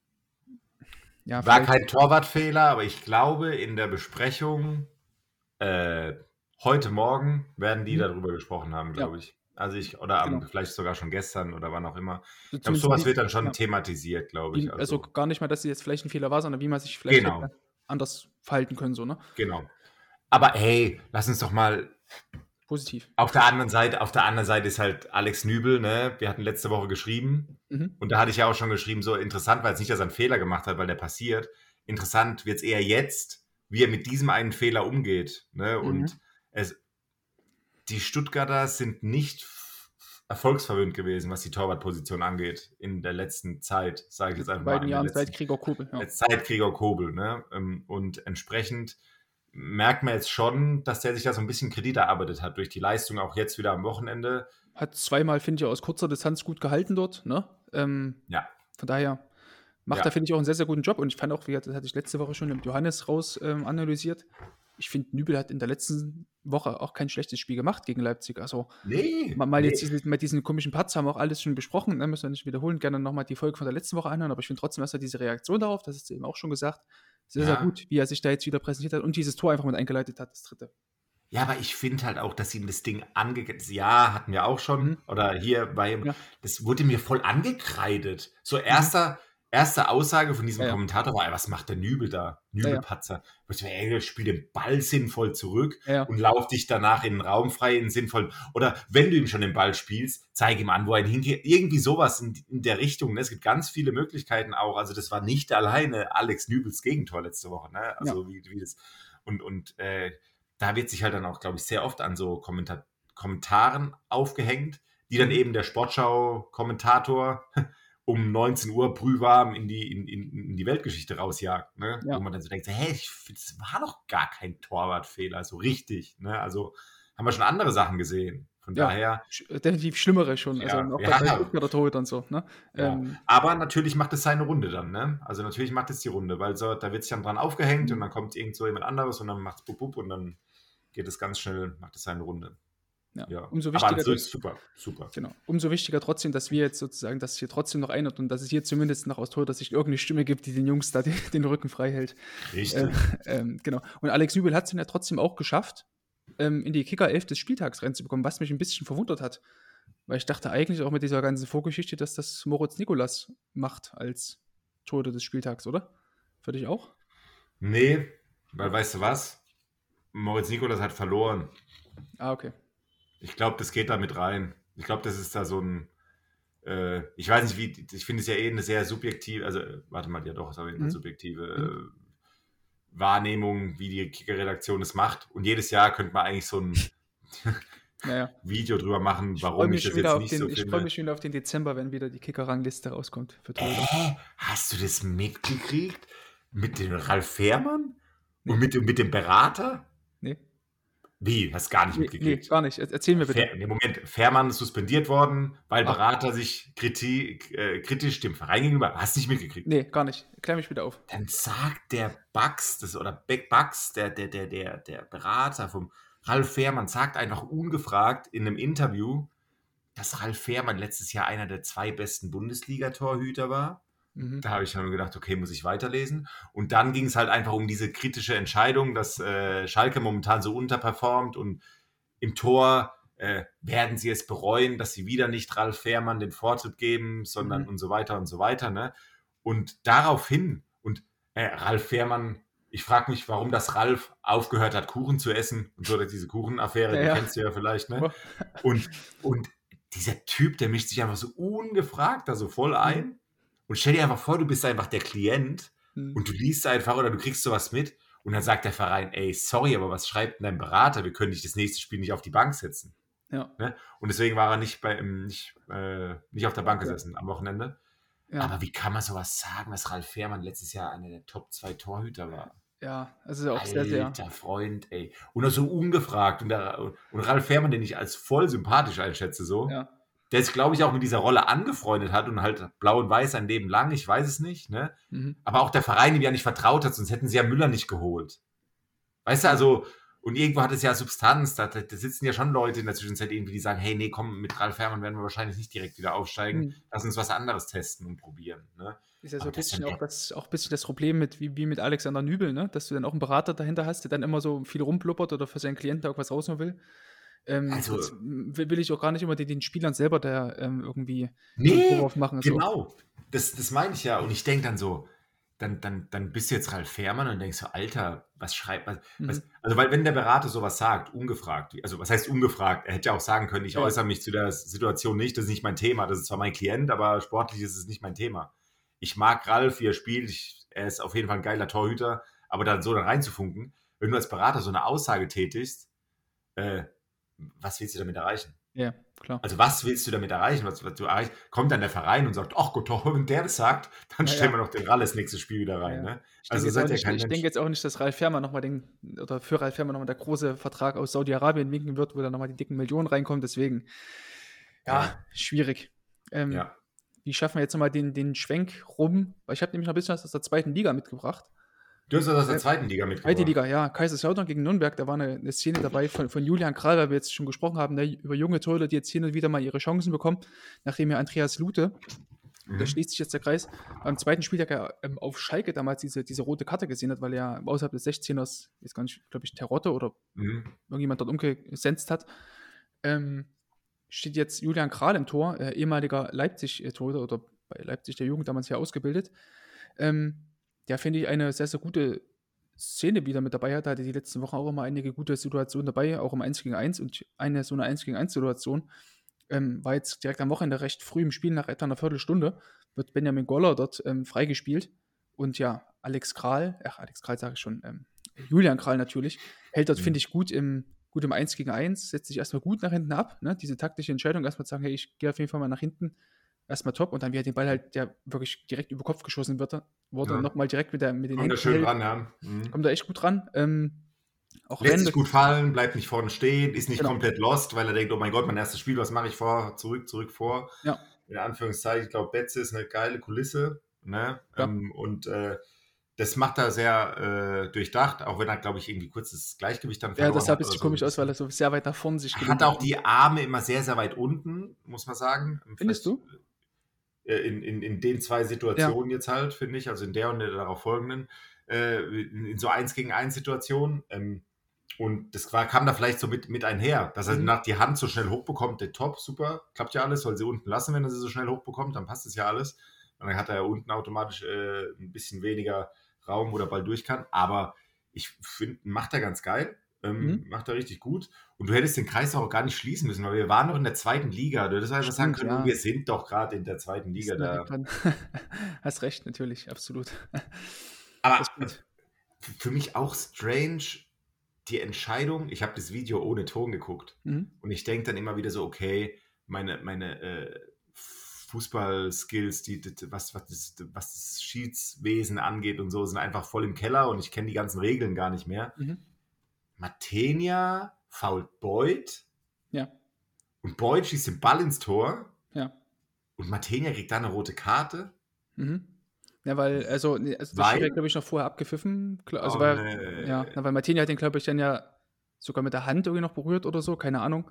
ja, War vielleicht- kein Torwartfehler, aber ich glaube, in der Besprechung äh, heute Morgen werden die Mhm. darüber gesprochen haben, glaube Ja. ich. Also ich, oder am, Genau. vielleicht sogar schon gestern oder wann auch immer. Ich glaube, zumindest sowas wie- wird dann schon ja. thematisiert, glaube ich. Wie, also, gar nicht mal, dass es jetzt vielleicht ein Fehler war, sondern wie man sich vielleicht Genau. hätte anders verhalten können, so, ne? Genau. Aber hey, lass uns doch mal Positiv. auf der anderen Seite, auf der anderen Seite ist halt Alex Nübel, ne? Wir hatten letzte Woche geschrieben Mhm. und da hatte ich ja auch schon geschrieben, so interessant, weil es nicht, dass er einen Fehler gemacht hat, weil der passiert. Interessant wird es eher jetzt, wie er mit diesem einen Fehler umgeht, ne? Mhm. Und es, die Stuttgarter sind nicht f- erfolgsverwöhnt gewesen, was die Torwartposition angeht in der letzten Zeit, sage ich jetzt einfach In mal. beiden in der Jahren letzten- seit Gregor Kobel. Ja. als Zeitkrieger Kobel, ne? Ähm, Und entsprechend merkt man jetzt schon, dass der sich da so ein bisschen Kredit erarbeitet hat durch die Leistung, auch jetzt wieder am Wochenende. Hat zweimal, finde ich, aus kurzer Distanz gut gehalten dort, ne? Ähm, Ja. Von daher macht Ja. er, finde ich, auch einen sehr, sehr guten Job. Und ich fand auch, wie gesagt, das hatte ich letzte Woche schon mit Johannes raus ähm, analysiert. Ich finde, Nübel hat in der letzten Woche auch kein schlechtes Spiel gemacht gegen Leipzig. Also Nee. mal, mal nee. jetzt diese, mit diesen komischen Patz haben wir auch alles schon besprochen, ne? Müssen wir nicht wiederholen. Gerne nochmal die Folge von der letzten Woche anhören. Aber ich finde trotzdem, dass er diese Reaktion darauf, das hast du eben auch schon gesagt, sehr, Ja. sehr gut, wie er sich da jetzt wieder präsentiert hat und dieses Tor einfach mit eingeleitet hat, das dritte. Ja, aber ich finde halt auch, dass ihm das Ding ange... Ja, hatten wir auch schon. Mhm. Oder hier bei ihm. Ja. Das wurde mir voll angekreidet. So erster, erste Aussage von diesem Ja, ja. Kommentator war, ey, was macht der Nübel da? Nübelpatzer. Ich so, ey, spiel den Ball sinnvoll zurück Ja, ja. und lauf dich danach in den Raum frei, in sinnvoll. Oder wenn du ihm schon den Ball spielst, zeig ihm an, wo er ihn hingeht. Irgendwie sowas in, in der Richtung. Ne? Es gibt ganz viele Möglichkeiten auch. Also das war nicht alleine Alex Nübels Gegentor letzte Woche. Ne? Also wie, wie das... Und, und äh, da wird sich halt dann auch, glaube ich, sehr oft an so Kommentar Kommentaren aufgehängt, die dann eben der Sportschau-Kommentator um neunzehn Uhr brühwarm in die, in, in, in die Weltgeschichte rausjagt. Ne? Ja. Wo man dann so denkt, hey, ich, das war doch gar kein Torwartfehler, so richtig. Ne? Also haben wir schon andere Sachen gesehen. Von Ja. daher... Sch- definitiv schlimmere schon. Ja, Also auch ja. bei Stuttgarter Torhütern und so. Ne? Ja. Ähm, Aber natürlich macht es seine Runde dann, ne? Also natürlich macht es die Runde, weil so, da wird sich dann dran aufgehängt Mhm. und dann kommt irgend so jemand anderes und dann macht es bup, bup und dann geht es ganz schnell, macht es seine Runde. ja. Ja. Umso Aber wichtiger, also dass, ist super, super. genau. Umso wichtiger trotzdem, dass wir jetzt sozusagen das hier trotzdem noch einordnen und dass es hier zumindest noch aus Torhüter-Sicht irgendeine Stimme gibt, die den Jungs da den, den Rücken frei hält. Richtig. Äh, ähm, genau. Und Alex Nübel hat es dann ja trotzdem auch geschafft, ähm, in die Kicker-Elf des Spieltags reinzubekommen, was mich ein bisschen verwundert hat. Weil ich dachte eigentlich auch mit dieser ganzen Vorgeschichte, dass das Moritz Nikolas macht als Torhüter des Spieltags, oder? Für dich auch? Nee, weil weißt du was? Moritz Nicolas hat verloren. Ah, okay. Ich glaube, das geht da mit rein. Ich glaube, das ist da so ein, äh, ich weiß nicht, wie, ich finde es ja eh eine sehr subjektive, also, warte mal, ja doch, ist aber eine mhm. subjektive mhm. Äh, Wahrnehmung, wie die Kicker-Redaktion es macht. Und jedes Jahr könnte man eigentlich so ein naja. Video drüber machen, warum ich, ich das jetzt nicht den, so ich finde. Ich freue mich wieder auf den Dezember, wenn wieder die Kicker-Rangliste rauskommt. Für äh, hast du das mitgekriegt? Mit dem Ralf Fährmann? Nee. Und mit, mit dem Berater? Nee. Wie? Hast du gar nicht nee, mitgekriegt? Nee, gar nicht. Erzähl mir bitte. Fair, nee, Moment, Fährmann ist suspendiert worden, weil Ach. Berater sich kritisch, äh, kritisch dem Verein gegenüber. Hast du nicht mitgekriegt? Nee, gar nicht. Klär mich bitte auf. Dann sagt der Bucks, das, oder Beck Bucks, der, der, der, der, der Berater vom Ralf Fährmann, sagt einfach ungefragt in einem Interview, dass Ralf Fährmann letztes Jahr einer der zwei besten Bundesliga-Torhüter war. Mhm. Da habe ich dann gedacht, okay, muss ich weiterlesen. Und dann ging es halt einfach um diese kritische Entscheidung, dass äh, Schalke momentan so unterperformt und im Tor äh, werden sie es bereuen, dass sie wieder nicht Ralf Fährmann den Vortritt geben, sondern mhm. und so weiter und so weiter. Ne? Und daraufhin, und äh, Ralf Fährmann, ich frage mich, warum das Ralf aufgehört hat, Kuchen zu essen und so, diese Kuchenaffäre, ja, die ja. kennst du ja vielleicht. Ne? Und, und dieser Typ, der mischt sich einfach so ungefragt da so voll ein. Mhm. Und stell dir einfach vor, du bist einfach der Klient mhm. und du liest einfach oder du kriegst sowas mit und dann sagt der Verein, ey, sorry, aber was schreibt denn dein Berater? Wir können dich das nächste Spiel nicht auf die Bank setzen. Ja. Ne? Und deswegen war er nicht, bei, nicht, äh, nicht auf der Bank gesessen ja. am Wochenende. Ja. Aber wie kann man sowas sagen, dass Ralf Fährmann letztes Jahr einer der Top zwei Torhüter war? Ja, also auch Alter sehr, sehr. Alter Freund, ey. Und auch so ungefragt. Und, der, und Ralf Fährmann, den ich als voll sympathisch einschätze, so. Ja. Der sich, glaube ich, auch mit dieser Rolle angefreundet hat und halt blau und weiß sein Leben lang, ich weiß es nicht, ne? Mhm. Aber auch der Verein ihm ja nicht vertraut hat, sonst hätten sie ja Müller nicht geholt. Weißt du, also, und irgendwo hat es ja Substanz, da, da sitzen ja schon Leute in der Zwischenzeit irgendwie, die sagen, hey, nee, komm, mit Ralf Fährmann werden wir wahrscheinlich nicht direkt wieder aufsteigen, mhm. lass uns was anderes testen und probieren, ne? Ist ja so ein bisschen auch das, auch ein bisschen das Problem mit, wie, wie mit Alexander Nübel, ne? Dass du dann auch einen Berater dahinter hast, der dann immer so viel rumblubbert oder für seinen Klienten auch was rausnehmen will. Ähm, also, will ich auch gar nicht immer den, den Spielern selber da ähm, irgendwie nee, Vorwurf machen. Genau, so. das, das meine ich ja. Und ich denke dann so, dann, dann, dann bist du jetzt Ralf Fährmann und denkst so, Alter, was schreibt man? Mhm. Was, also, weil wenn der Berater sowas sagt, ungefragt, also was heißt ungefragt? Er hätte ja auch sagen können, ich ja. äußere mich zu der Situation nicht, das ist nicht mein Thema, das ist zwar mein Klient, aber sportlich ist es nicht mein Thema. Ich mag Ralf, wie er spielt, ich, er ist auf jeden Fall ein geiler Torhüter, aber dann so da reinzufunken, wenn du als Berater so eine Aussage tätigst, äh, was willst du damit erreichen? Ja, klar. Also was willst du damit erreichen? Was, was du erreichst? Kommt dann der Verein und sagt, ach Gott, wenn der das sagt, dann ja, stellen ja. wir noch den Ralles nächstes Spiel wieder rein. Ja. Ne? Ich also denke jetzt, ja ich denke jetzt auch nicht, dass Ralf Fährmann nochmal den, oder für Ralf Fährmann nochmal der große Vertrag aus Saudi-Arabien winken wird, wo dann nochmal die dicken Millionen reinkommen. Deswegen, ja, ja. schwierig. Ähm, ja. Wie schaffen wir jetzt nochmal den, den Schwenk rum? Weil ich habe nämlich noch ein bisschen was aus der zweiten Liga mitgebracht. Du hast das aus der zweiten Liga mitgebracht. Zweite Liga, ja. Kaiserslautern gegen Nürnberg, da war eine, eine Szene dabei von, von Julian Kral, weil wir jetzt schon gesprochen haben, ne, über junge Torhüter, die jetzt hin und wieder mal ihre Chancen bekommen, nachdem ja Andreas Lute, mhm. da schließt sich jetzt der Kreis, beim zweiten Spieltag ja, ähm, auf Schalke damals diese, diese rote Karte gesehen hat, weil er außerhalb des sechzehners, jetzt gar nicht, glaube ich, Terodde oder mhm. irgendjemand dort umgesetzt hat, ähm, steht jetzt Julian Kral im Tor, äh, ehemaliger Leipzig-Torhüter oder bei Leipzig der Jugend damals hier ausgebildet. Ähm, Ja, finde ich eine sehr, sehr gute Szene wieder mit dabei hat. Da hatte die letzten Wochen auch immer einige gute Situationen dabei, auch im eins gegen eins. Und eine so eine eins gegen eins Situation ähm, war jetzt direkt am Wochenende recht früh im Spiel, nach etwa einer Viertelstunde, wird Benjamin Goller dort ähm, freigespielt. Und ja, Alex Kral, ach, Alex Kral sage ich schon, ähm, Julian Kral natürlich, hält dort, mhm. finde ich, gut im, gut im eins gegen eins, setzt sich erstmal gut nach hinten ab. Ne? Diese taktische Entscheidung, erstmal zu sagen, hey, ich gehe auf jeden Fall mal nach hinten. Erstmal top und dann wie er den Ball halt, der wirklich direkt über Kopf geschossen wird, wurde ja. nochmal direkt mit, der, mit den Händen. Kommt da schön ran, ja. Mhm. Kommt da echt gut ran. Ähm, auch Lässt sich gut fallen, bleibt nicht vorne stehen, ist nicht genau. komplett lost, weil er denkt, oh mein Gott, mein erstes Spiel, was mache ich vor? Zurück, zurück, vor. Ja. In Anführungszeichen, ich glaube, Betze ist eine geile Kulisse. Ne? Ja. Ähm, und äh, das macht er sehr äh, durchdacht, auch wenn er, glaube ich, irgendwie kurz das Gleichgewicht dann verloren hat. Ja, deshalb ist es so komisch aus, weil er so sehr weit nach vorne sich hat. Hat auch die Arme immer sehr, sehr weit unten, muss man sagen. Findest Vielleicht, du? In, in, in den zwei Situationen ja. jetzt halt, finde ich, also in der und der darauf folgenden, äh, in, in so eins gegen eins Situationen. Ähm, und das war, kam da vielleicht so mit, mit einher, dass er mhm. nach die Hand so schnell hochbekommt, der Top, super, klappt ja alles, soll sie unten lassen, wenn er sie so schnell hochbekommt, dann passt es ja alles. Und dann hat er ja unten automatisch äh, ein bisschen weniger Raum, wo der Ball durch kann. Aber ich finde, macht er ganz geil. ähm, Mhm. macht er richtig gut. Und du hättest den Kreis auch gar nicht schließen müssen, weil wir waren noch in der zweiten Liga. Du hättest einfach sagen Stimmt, können, ja. wir sind doch gerade in der zweiten Liga Ist nah da. dran. Hast recht, natürlich, absolut. Aber Das stimmt. f- für mich auch strange die Entscheidung. Ich habe das Video ohne Ton geguckt Mhm. und ich denke dann immer wieder so, okay, meine, meine äh, Fußball-Skills, die, die, was, was, das, was das Schiedswesen angeht und so, sind einfach voll im Keller und ich kenne die ganzen Regeln gar nicht mehr. Mhm. Matenia fault Boyd Ja, und Boyd schießt den Ball ins Tor ja. und Matenia kriegt da eine rote Karte. Mhm. Ja, weil, also, nee, also das Weil? wurde, glaube ich, noch vorher abgepfiffen. Klar, Also, Oh, weil, nee. ja, na, weil Martini hat den, glaube ich, dann ja sogar mit der Hand irgendwie noch berührt oder so, keine Ahnung.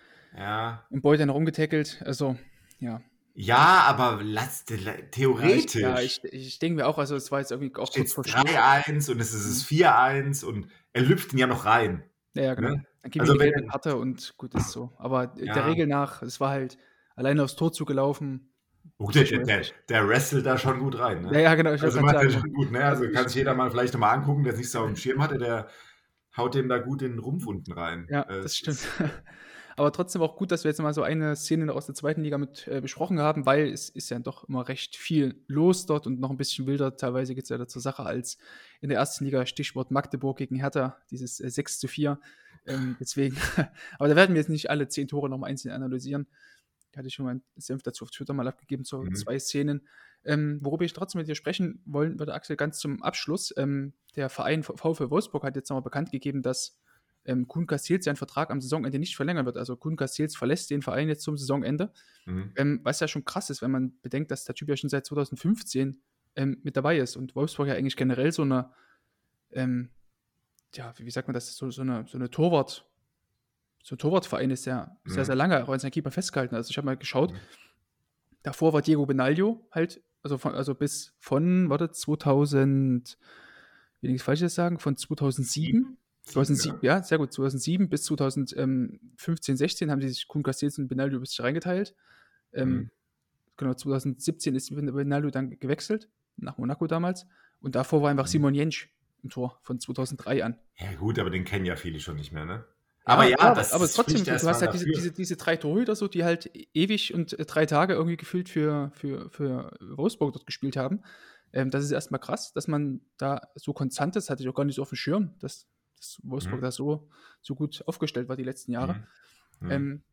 Ja. Und Boyd dann rumgetackelt. Also, ja. Ja, aber lass, theoretisch. Ja, ich, ich, ich denke mir auch, also, es war jetzt irgendwie auch steht kurz vor Schluss. drei eins und es ist es vier eins und er lüpft ihn ja noch rein. Ja, ja, genau. Ne? Dann gib Also ihm die wenn- gelbe Karte und gut ist so. Aber Ja. der Regel nach, es war halt alleine aufs Tor zugelaufen. Oh, der, der, der, der wrestelt da schon gut rein. Ne? Ja, ja, genau. Ich Also wollte macht gerade er sagen. schon gut. Ne? Also Also kann ich- sich jeder mal vielleicht nochmal angucken, der es nicht so auf dem Schirm hatte, der haut dem da gut den Rumpf unten rein. Ja, Äh, das es stimmt. ist- Aber trotzdem auch gut, dass wir jetzt mal so eine Szene noch aus der zweiten Liga mit äh, besprochen haben, weil es ist ja doch immer recht viel los dort und noch ein bisschen wilder. Teilweise geht es ja da zur Sache als in der ersten Liga, Stichwort Magdeburg gegen Hertha, dieses äh, sechs zu vier. Ähm, deswegen, aber da werden wir jetzt nicht alle zehn Tore nochmal einzeln analysieren. Da hatte ich schon mal einen Senf dazu auf Twitter mal abgegeben zu Mhm. zwei Szenen. Ähm, worüber ich trotzdem mit dir sprechen wollen würde, Axel, ganz zum Abschluss. Ähm, der Verein VfL Wolfsburg hat jetzt nochmal bekannt gegeben, dass ähm, Kuhn Castells seinen Vertrag am Saisonende nicht verlängern wird. Also Kuhn Castells verlässt den Verein jetzt zum Saisonende. Mhm. Ähm, was ja schon krass ist, wenn man bedenkt, dass der Typ ja schon seit zwanzig fünfzehn ähm, mit dabei ist und Wolfsburg ja eigentlich generell so eine, ähm, ja, wie, wie sagt man das, so, so eine, so eine Torwart, so ein Torwartverein ist ja Mhm. sehr, sehr lange auch an seinen Keeper festgehalten. Also ich habe mal geschaut, Mhm. davor war Diego Benaglio halt, also, von, also bis von, warte, zweitausend, will ich nichts Falsches sagen, von zweitausendsieben zweitausendsieben, ja. ja, sehr gut. zweitausendsieben bis zweitausendfünfzehn, sechzehn haben sie sich Kuhn Castells und Benaglio ein bisschen reingeteilt. Ähm, Mhm. Genau, zweitausendsiebzehn ist Benaglio dann gewechselt, nach Monaco damals. Und davor war einfach Mhm. Simon Jentsch im Tor von zweitausenddrei an. Ja, gut, aber den kennen ja viele schon nicht mehr, ne? Aber ja, aber, das aber das trotzdem, spricht du erst hast mal halt diese, dafür. diese, diese drei Torhüter so, die halt ewig und äh, drei Tage irgendwie gefühlt für, für, für Wolfsburg dort gespielt haben. Ähm, das ist erstmal krass, dass man da so konstant ist, hatte ich auch gar nicht so auf dem Schirm, dass, dass Wolfsburg Mhm. da so, so gut aufgestellt war die letzten Jahre. Mhm. Mhm. Ähm,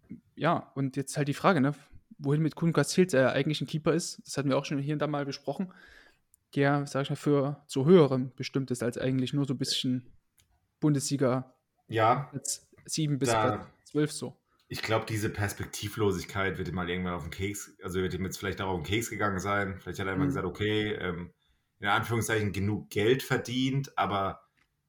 ja, und jetzt halt die Frage, ne, wohin mit Kuhn Castells, der eigentlich ein Keeper ist, das hatten wir auch schon hier und da mal besprochen, der, sag ich mal, für zu höherem bestimmt ist, als eigentlich nur so ein bisschen Bundesliga Ja, Platz sieben bis Da- Platz zwölf so. ich glaube, diese Perspektivlosigkeit wird ihm mal irgendwann auf den Keks, also wird ihm jetzt vielleicht auch auf den Keks gegangen sein. Vielleicht hat er immer Mhm. gesagt, okay, ähm, in Anführungszeichen genug Geld verdient, aber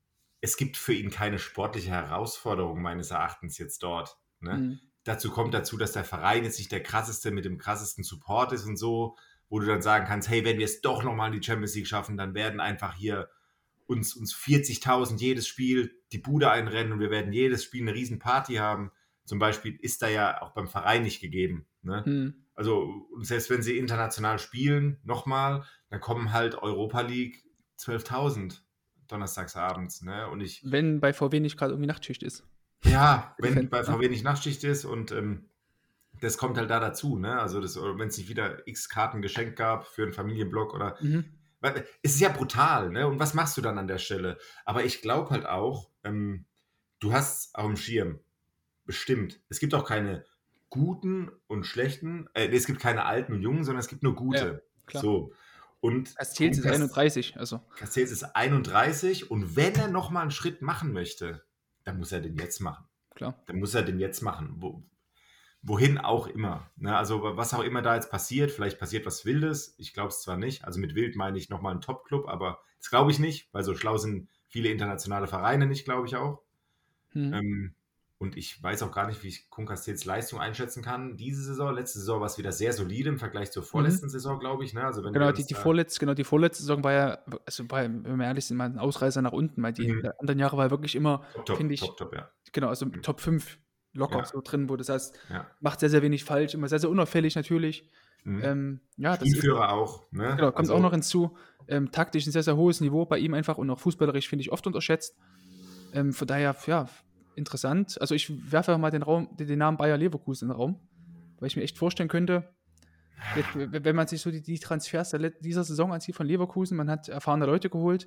es gibt für ihn keine sportliche Herausforderung meines Erachtens jetzt dort. Ne? Mhm. Dazu kommt dazu, dass der Verein jetzt nicht der krasseste mit dem krassesten Support ist und so, wo du dann sagen kannst, hey, wenn wir es doch nochmal in die Champions League schaffen, dann werden einfach hier uns, uns vierzigtausend jedes Spiel die Bude einrennen und wir werden jedes Spiel eine riesen Party haben. Zum Beispiel ist da ja auch beim Verein nicht gegeben. Ne? Mhm. Also und selbst wenn sie international spielen, nochmal, dann kommen halt Europa League zwölftausend donnerstags abends. Ne? Und ich, Wenn bei V W nicht gerade irgendwie Nachtschicht ist. ja, Die wenn Fans, bei ne? V W nicht Nachtschicht ist und ähm, das kommt halt da dazu, ne? Also das, oder wenn es nicht wieder x Karten geschenkt gab für einen Familienblock oder. Mhm. Weil, es ist ja brutal, ne? Und was machst du dann an der Stelle? Aber ich glaube halt auch, ähm, du hast auf dem Schirm, bestimmt. Es gibt auch keine guten und schlechten, äh, nee, es gibt keine alten und jungen, sondern es gibt nur gute. klar. So. Und Castells ist Cas- einunddreißig, also. Castells ist einunddreißig und wenn er nochmal einen Schritt machen möchte, dann muss er den jetzt machen. Klar. Dann muss er den jetzt machen. Wo, wohin auch immer. Ne? Also was auch immer da jetzt passiert, vielleicht passiert was Wildes. Ich glaube es zwar nicht. Also mit wild meine ich nochmal einen Top-Club, aber das glaube ich nicht, weil so schlau sind viele internationale Vereine nicht, glaube ich auch. Mhm. Ähm, und ich weiß auch gar nicht, wie ich Kuhn Castells Leistung einschätzen kann. Diese Saison, letzte Saison war es wieder sehr solide im Vergleich zur vorletzten Saison, glaube ich. Ne? Also wenn Genau, wir die, uns die da- vorletzte, genau, die vorletzte Saison war ja, also war, ja, wenn wir ehrlich sind, mal ein Ausreißer nach unten, weil die Mhm. anderen Jahre war ja wirklich immer, top, top, finde ich, top, top, ja. genau, also Mhm. Top fünf locker Ja. so drin, wo das heißt, ja. macht sehr, sehr wenig falsch, immer sehr, sehr unauffällig natürlich. Mhm. Ähm, ja, das ist, Spielführer auch. Ne? genau, kommt Also, auch noch hinzu. Ähm, taktisch ein sehr, sehr hohes Niveau bei ihm einfach und auch fußballerisch finde ich oft unterschätzt. Ähm, von daher, ja, interessant. Also ich werfe mal den, Raum, den Namen Bayer Leverkusen in den Raum, weil ich mir echt vorstellen könnte, jetzt, wenn man sich so die, die Transfers dieser Saison ansieht von Leverkusen, man hat erfahrene Leute geholt,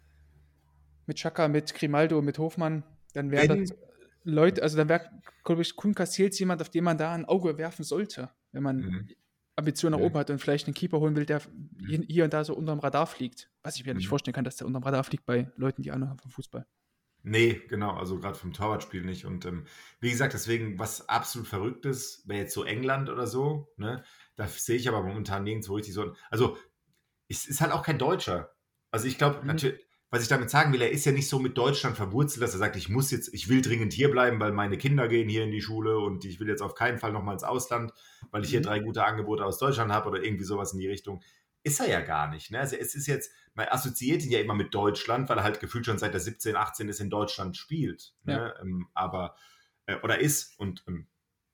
mit Xhaka, mit Grimaldo, mit Hofmann, dann wären das Leute, also dann wäre, glaube ich, Kun Castells jemand, auf den man da ein Auge werfen sollte, wenn man mhm. Ambitionen nach mhm. oben hat und vielleicht einen Keeper holen will, der mhm. hier und da so unterm Radar fliegt. Was ich mir mhm. nicht vorstellen kann, dass der unterm Radar fliegt bei Leuten, die Ahnung haben vom Fußball. Nee, genau, also gerade vom Torwartspiel nicht. Und ähm, wie gesagt, deswegen, was absolut verrückt ist, wäre jetzt so England oder so, ne? Da sehe ich aber momentan nirgendwo richtig so. Also, es ist halt auch kein Deutscher. Also, ich glaube, mhm. natürlich. Was ich damit sagen will, er ist ja nicht so mit Deutschland verwurzelt, dass er sagt, ich muss jetzt, ich will dringend hier bleiben, weil meine Kinder gehen hier in die Schule und ich will jetzt auf keinen Fall nochmal ins Ausland, weil ich hier drei gute Angebote aus Deutschland habe oder irgendwie sowas in die Richtung. Ist er ja gar nicht. Ne? Also es ist jetzt, man assoziiert ihn ja immer mit Deutschland, weil er halt gefühlt schon seit der siebzehn, achtzehn ist in Deutschland spielt. Ne? Ja. Ähm, aber, äh, oder ist. Und ähm,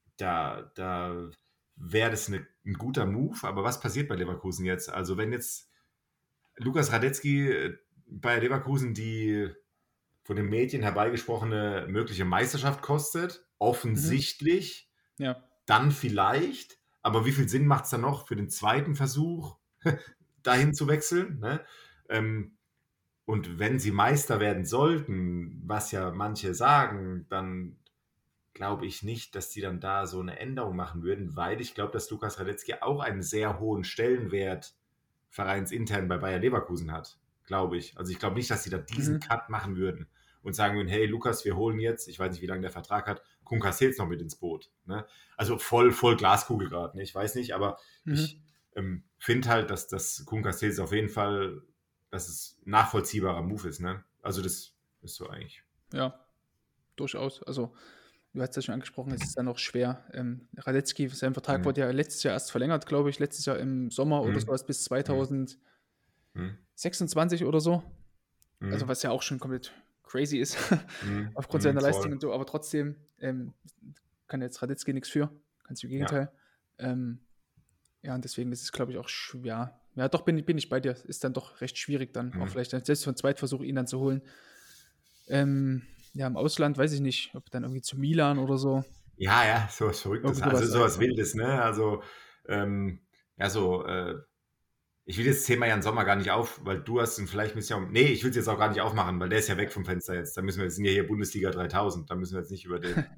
da, da wäre das eine, ein guter Move. Aber was passiert bei Leverkusen jetzt? Also wenn jetzt Lukas Radetzky äh, bei Leverkusen die von den Medien herbeigesprochene mögliche Meisterschaft kostet, offensichtlich, mhm. ja. dann vielleicht, aber wie viel Sinn macht es dann noch für den zweiten Versuch, dahin zu wechseln? Ne? Ähm, und wenn sie Meister werden sollten, was ja manche sagen, dann glaube ich nicht, dass die dann da so eine Änderung machen würden, weil ich glaube, dass Lukas Radetzky auch einen sehr hohen Stellenwert vereinsintern bei Bayer Leverkusen hat. Glaube ich. Also ich glaube nicht, dass sie da diesen mhm. Cut machen würden und sagen würden, hey Lukas, wir holen jetzt, ich weiß nicht, wie lange der Vertrag hat, Kun Castells noch mit ins Boot. Ne? Also voll, voll Glaskugel gerade, ne? Ich weiß nicht, aber mhm. ich ähm, finde halt, dass das Kun Castells auf jeden Fall, dass es ein nachvollziehbarer Move ist. Ne? Also das ist so eigentlich. Ja, durchaus. Also du hast ja schon angesprochen, es ist ja noch schwer. Ähm, Radetzky, sein Vertrag mhm. wurde ja letztes Jahr erst verlängert, glaube ich, letztes Jahr im Sommer mhm. oder sowas bis zweitausend sechsundzwanzig oder so. Mhm. Also was ja auch schon komplett crazy ist, mhm. aufgrund seiner mhm, Leistung und so, aber trotzdem ähm, kann jetzt Radetzky nichts für, ganz im Gegenteil. Ja, ähm, ja und deswegen ist es, glaube ich, auch schwer. Ja, doch, bin, bin ich bei dir. Ist dann doch recht schwierig dann, mhm. auch vielleicht selbst für einen Zweitversuch ihn dann zu holen. Ähm, ja, im Ausland weiß ich nicht, ob dann irgendwie zu Milan oder so. Ja, ja, sowas Verrücktes, also sowas Wildes, ne, also ähm, ja, so äh, ich will jetzt das Thema ja im Sommer gar nicht auf, weil du hast ihn vielleicht ein bisschen, nee, ich will es jetzt auch gar nicht aufmachen, weil der ist ja weg vom Fenster jetzt. Da müssen wir, wir sind ja hier Bundesliga dreitausend, da müssen wir jetzt nicht über den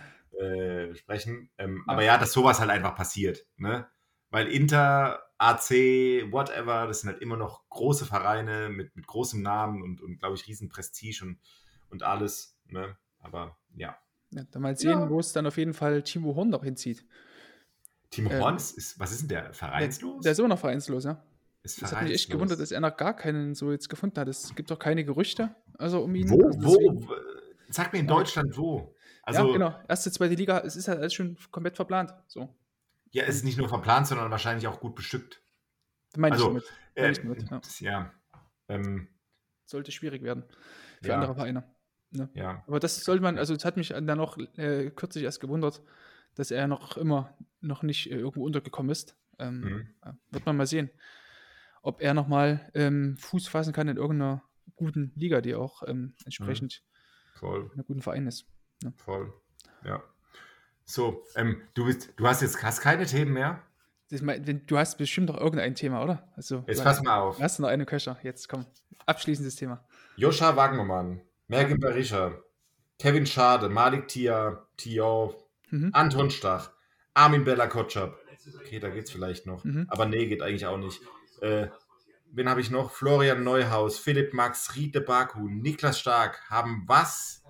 äh, sprechen. Ähm, ja. Aber ja, dass sowas halt einfach passiert, ne? Weil Inter, A C, whatever, das sind halt immer noch große Vereine mit, mit großem Namen und, und glaube ich, riesen Prestige und, und alles, ne? Aber ja. ja dann mal sehen, ja. wo es dann auf jeden Fall Timo Horn noch hinzieht. Timo Horn, ähm, ist, was ist denn der? Vereinslos? Der, der ist immer noch vereinslos, ja. Es hat mich echt gewundert, dass er noch gar keinen so jetzt gefunden hat. Es gibt doch keine Gerüchte also um ihn. Wo? Also wo? Sag mir in Deutschland wo. Also, ja, genau. Erste, zweite Liga, es ist halt alles schon komplett verplant. So. Ja, es ist nicht nur verplant, sondern wahrscheinlich auch gut bestückt. Meine also, ich damit. Meine ich damit, ja. ja ähm, sollte schwierig werden für ja. andere Vereine. Ne? Ja. Aber das sollte man, also es hat mich dann noch äh, kürzlich erst gewundert, dass er noch immer noch nicht äh, irgendwo untergekommen ist. Ähm, mhm. Wird man mal sehen, ob er nochmal ähm, Fuß fassen kann in irgendeiner guten Liga, die auch ähm, entsprechend mhm. Voll. in einem guten Verein ist. Ja. Voll, ja. So, ähm, du, bist, du hast jetzt hast keine Themen mehr? Das, du hast bestimmt doch irgendein Thema, oder? Also, jetzt pass mal auf. Hast du noch eine Köcher? Jetzt komm, abschließendes Thema. Joscha Wagnermann, Mergin Berisha, Kevin Schade, Malik Tia, Tia, mhm. Anton Stach, Armin Bella Kotschap. Okay, da geht's vielleicht noch. Mhm. Aber nee, geht eigentlich auch nicht. Äh, wen habe ich noch? Florian Neuhaus, Philipp Max, Riete Baku, Niklas Stark haben was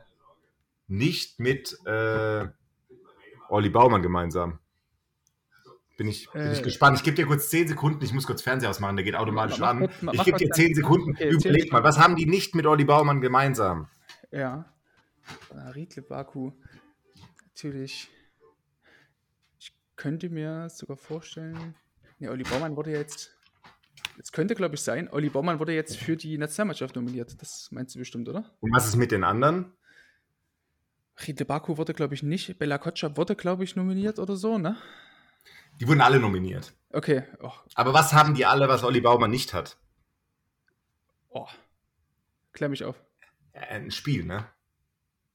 nicht mit äh, Olli Baumann gemeinsam. Bin ich, bin ich äh, gespannt. Ich gebe dir kurz zehn Sekunden. Ich muss kurz Fernseher ausmachen, der geht automatisch mach, an. Mach, mach, ich gebe dir zehn Sekunden. Okay, Überleg zehn mal, was haben die nicht mit Olli Baumann gemeinsam? Ja. Riedle Baku. Natürlich. Ich könnte mir sogar vorstellen. Ne, Olli Baumann wurde jetzt. Es könnte, glaube ich, sein. Olli Baumann wurde jetzt für die Nationalmannschaft nominiert. Das meinst du bestimmt, oder? Und was ist mit den anderen? Riedle Baku wurde, glaube ich, nicht. Bella Kotschap wurde, glaube ich, nominiert oder so, ne? Die wurden alle nominiert. Okay. Oh. Aber was haben die alle, was Olli Baumann nicht hat? Oh. Klär mich auf. Ein Spiel, ne?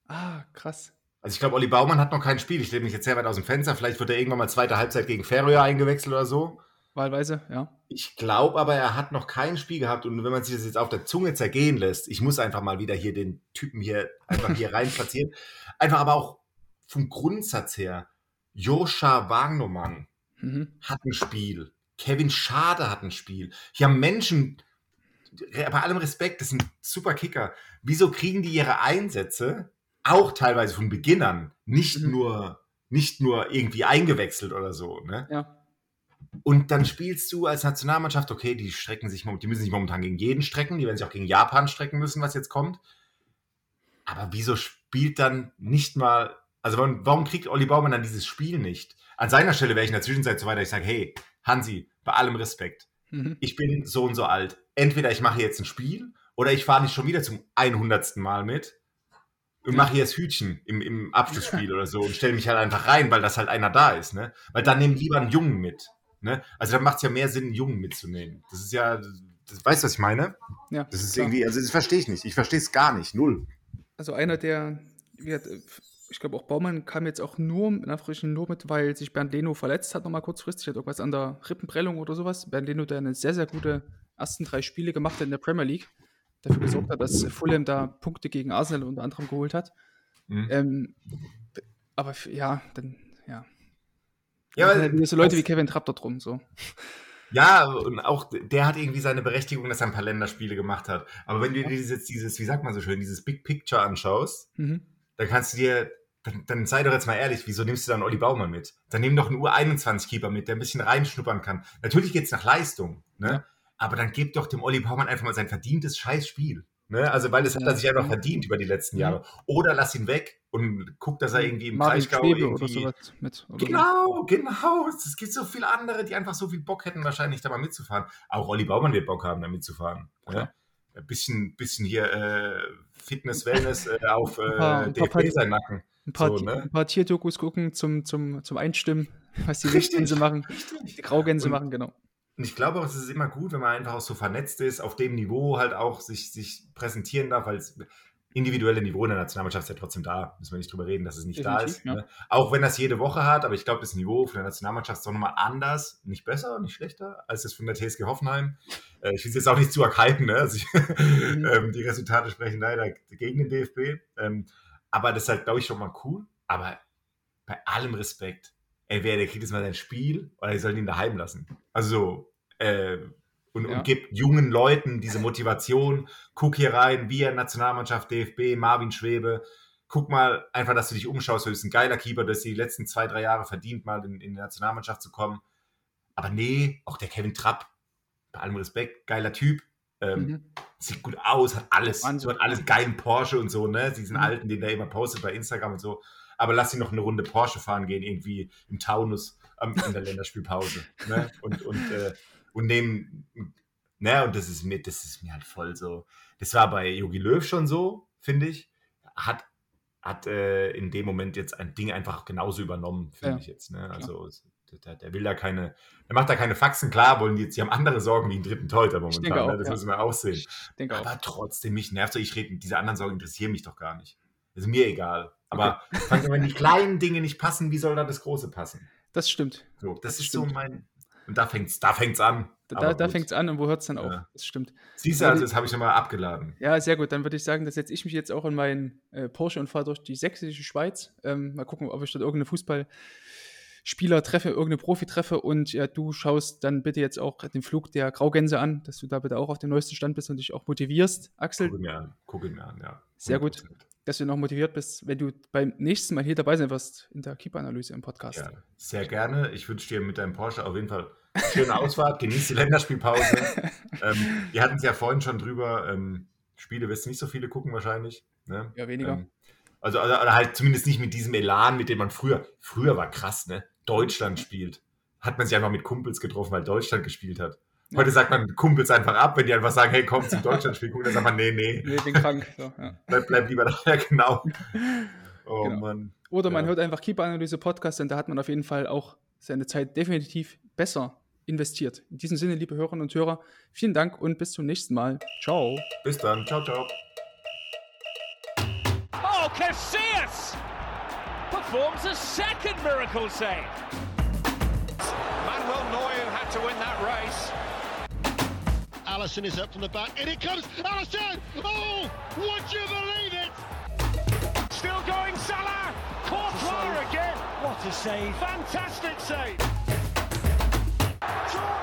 Ah, krass. Also ich glaube, Olli Baumann hat noch kein Spiel. Ich lehne mich jetzt sehr weit aus dem Fenster. Vielleicht wird er irgendwann mal zweite Halbzeit gegen Färöer eingewechselt oder so. Wahlweise, ja. Ich glaube aber, er hat noch kein Spiel gehabt. Und wenn man sich das jetzt auf der Zunge zergehen lässt, ich muss einfach mal wieder hier den Typen hier einfach hier rein platzieren. Einfach aber auch vom Grundsatz her. Joscha Wagnermann mhm. hat ein Spiel. Kevin Schade hat ein Spiel. Hier haben Menschen, bei allem Respekt, das sind super Kicker. Wieso kriegen die ihre Einsätze auch teilweise von Beginnern, nicht mhm. nur nicht nur irgendwie eingewechselt oder so, ne? Ja. Und dann spielst du als Nationalmannschaft, okay, die strecken sich, die müssen sich momentan gegen jeden strecken, die werden sich auch gegen Japan strecken müssen, was jetzt kommt. Aber wieso spielt dann nicht mal, also warum, warum kriegt Olli Baumann dann dieses Spiel nicht? An seiner Stelle wäre ich in der Zwischenzeit so weit, dass ich sage, hey, Hansi, bei allem Respekt, mhm. ich bin so und so alt. Entweder ich mache jetzt ein Spiel oder ich fahre nicht schon wieder zum hundertsten Mal mit und mache hier das Hütchen im, im Abschlussspiel oder so und stelle mich halt einfach rein, weil das halt einer da ist, ne? Weil dann nehmen lieber einen Jungen mit, ne? Also dann macht es ja mehr Sinn, einen Jungen mitzunehmen. Das ist ja, das, weißt du, was ich meine? Ja. Das ist klar. Irgendwie, also das verstehe ich nicht. Ich verstehe es gar nicht, null. Also einer, der, ich glaube auch Baumann kam jetzt auch nur, in Anführungsstrichen nur mit, weil sich Bernd Leno verletzt hat, nochmal kurzfristig, hat irgendwas an der Rippenprellung oder sowas. Bernd Leno, der eine sehr, sehr gute ersten drei Spiele gemacht hat in der Premier League, dafür gesorgt hat, dass Fulham da Punkte gegen Arsenal unter anderem geholt hat. Mhm. Ähm, aber ja, dann, ja. Ja, weil halt so Leute wie Kevin Trapp da drum, so. Ja, und auch der hat irgendwie seine Berechtigung, dass er ein paar Länderspiele gemacht hat. Aber wenn du dir dieses, dieses, wie sagt man so schön, dieses Big Picture anschaust, mhm. dann kannst du dir, dann, dann sei doch jetzt mal ehrlich, wieso nimmst du dann Olli Baumann mit? Dann nimm doch einen U einundzwanzig-Keeper mit, der ein bisschen reinschnuppern kann. Natürlich geht's nach Leistung, ne? Ja. Aber dann gib doch dem Olli Baumann einfach mal sein verdientes Scheißspiel. Ne? Also, weil das hat er sich einfach verdient über die letzten Jahre. Oder lass ihn weg und guck, dass er irgendwie im Kraichgau irgendwie... Oder mit, oder genau, so. genau. Es gibt so viele andere, die einfach so viel Bock hätten, wahrscheinlich da mal mitzufahren. Auch Olli Baumann wird Bock haben, da mitzufahren. Ne? Ein bisschen, bisschen hier äh, Fitness, Wellness äh, auf äh, D F B sein Nacken. Ein paar, so, ne? ein paar Tierdokus gucken zum, zum, zum Einstimmen, was die Wildgänse machen, die Graugänse und, machen, genau. Und ich glaube auch, es ist immer gut, wenn man einfach auch so vernetzt ist, auf dem Niveau halt auch sich, sich präsentieren darf, weil das individuelle Niveau in der Nationalmannschaft ist ja trotzdem da. Müssen wir nicht drüber reden, dass es nicht Definitiv, da ist. Ja. Ne? Auch wenn das jede Woche hat, aber ich glaube, das Niveau von der Nationalmannschaft ist doch nochmal anders, nicht besser, nicht schlechter, als das von der T S G Hoffenheim. Äh, ich will es jetzt auch nicht zu erkalten, ne? Also ich, mhm. ähm, die Resultate sprechen leider gegen den D F B. Ähm, aber das ist halt, glaube ich, schon mal cool. Aber bei allem Respekt, entweder der kriegt jetzt mal sein Spiel oder die sollen ihn daheim lassen. Also, äh, und, ja. und gibt jungen Leuten diese Motivation. Guck hier rein, wir Nationalmannschaft, D F B, Marvin Schwebe. Guck mal einfach, dass du dich umschaust. Du bist ein geiler Keeper, dass die letzten zwei, drei Jahre verdient, mal in, in die Nationalmannschaft zu kommen. Aber nee, auch der Kevin Trapp, bei allem Respekt, geiler Typ. Ähm, mhm. Sieht gut aus, hat alles. Wahnsinn. Hat alles geilen Porsche und so, ne? Diesen mhm. alten, den der immer postet bei Instagram und so. Aber lass ihn noch eine Runde Porsche fahren gehen, irgendwie im Taunus ähm, in der Länderspielpause. Ne? Und, und, äh, und nehmen, ne, und das ist mir, das ist mir halt voll so. Das war bei Jogi Löw schon so, finde ich. Hat, hat äh, in dem Moment jetzt ein Ding einfach genauso übernommen, finde ja. ich jetzt. Ne? Also der, der will da keine, der macht da keine Faxen, klar, wollen die jetzt, die haben andere Sorgen wie einen dritten Torhüter momentan. Auch, ne? Das ja. müssen wir auch sehen. Aber auch. Trotzdem, mich nervt so, ich rede, diese anderen Sorgen interessieren mich doch gar nicht. Das ist mir egal. Aber okay. wenn die kleinen Dinge nicht passen, wie soll da das Große passen? Das stimmt. So, das, das ist stimmt. so mein... Und da fängt es da fängt's an. Da, da fängt es an und wo hört es dann auf? Ja. Das stimmt. Siehst du, also das habe ich nochmal abgeladen. Ja, sehr gut. Dann würde ich sagen, da setze ich mich jetzt auch in meinen äh, Porsche und fahre durch die sächsische Schweiz. Ähm, mal gucken, ob ich dort irgendeine Fußballspieler treffe, irgendeine Profi treffe. Und ja, du schaust dann bitte jetzt auch den Flug der Graugänse an, dass du da bitte auch auf dem neuesten Stand bist und dich auch motivierst. Axel? Guck ihn mir an, guck ihn mir an, ja. Sehr gut. Dass du noch motiviert bist, wenn du beim nächsten Mal hier dabei sein wirst in der Keeper-Analyse im Podcast. Ja, sehr gerne. Ich wünsche dir mit deinem Porsche auf jeden Fall eine schöne Ausfahrt. Genieß die Länderspielpause. ähm, wir hatten es ja vorhin schon drüber. Ähm, Spiele wirst du nicht so viele gucken wahrscheinlich. Ne? Ja, weniger. Ähm, also, also oder halt zumindest nicht mit diesem Elan, mit dem man früher, früher war krass, ne? Deutschland spielt. Hat man sich einfach mit Kumpels getroffen, weil Deutschland gespielt hat. Heute sagt man Kumpels einfach ab, wenn die einfach sagen, hey, komm zum Deutschlandspiel gucken, dann sagt man, nee, nee. Nee, bin krank. So, ja. bleib, bleib lieber da, ja, genau. Oh genau. Mann. Oder man ja. hört einfach Keeper-Analyse-Podcast und da hat man auf jeden Fall auch seine Zeit definitiv besser investiert. In diesem Sinne, liebe Hörerinnen und Hörer, vielen Dank und bis zum nächsten Mal. Ciao. Bis dann. Ciao, ciao. Oh, Casillas performs a second miracle save. Manuel Neuer had to win that race. Alisson is up from the back, and it comes, Alisson! Oh, would you believe it? Still going, Salah! Courtois again! What a save! Fantastic save!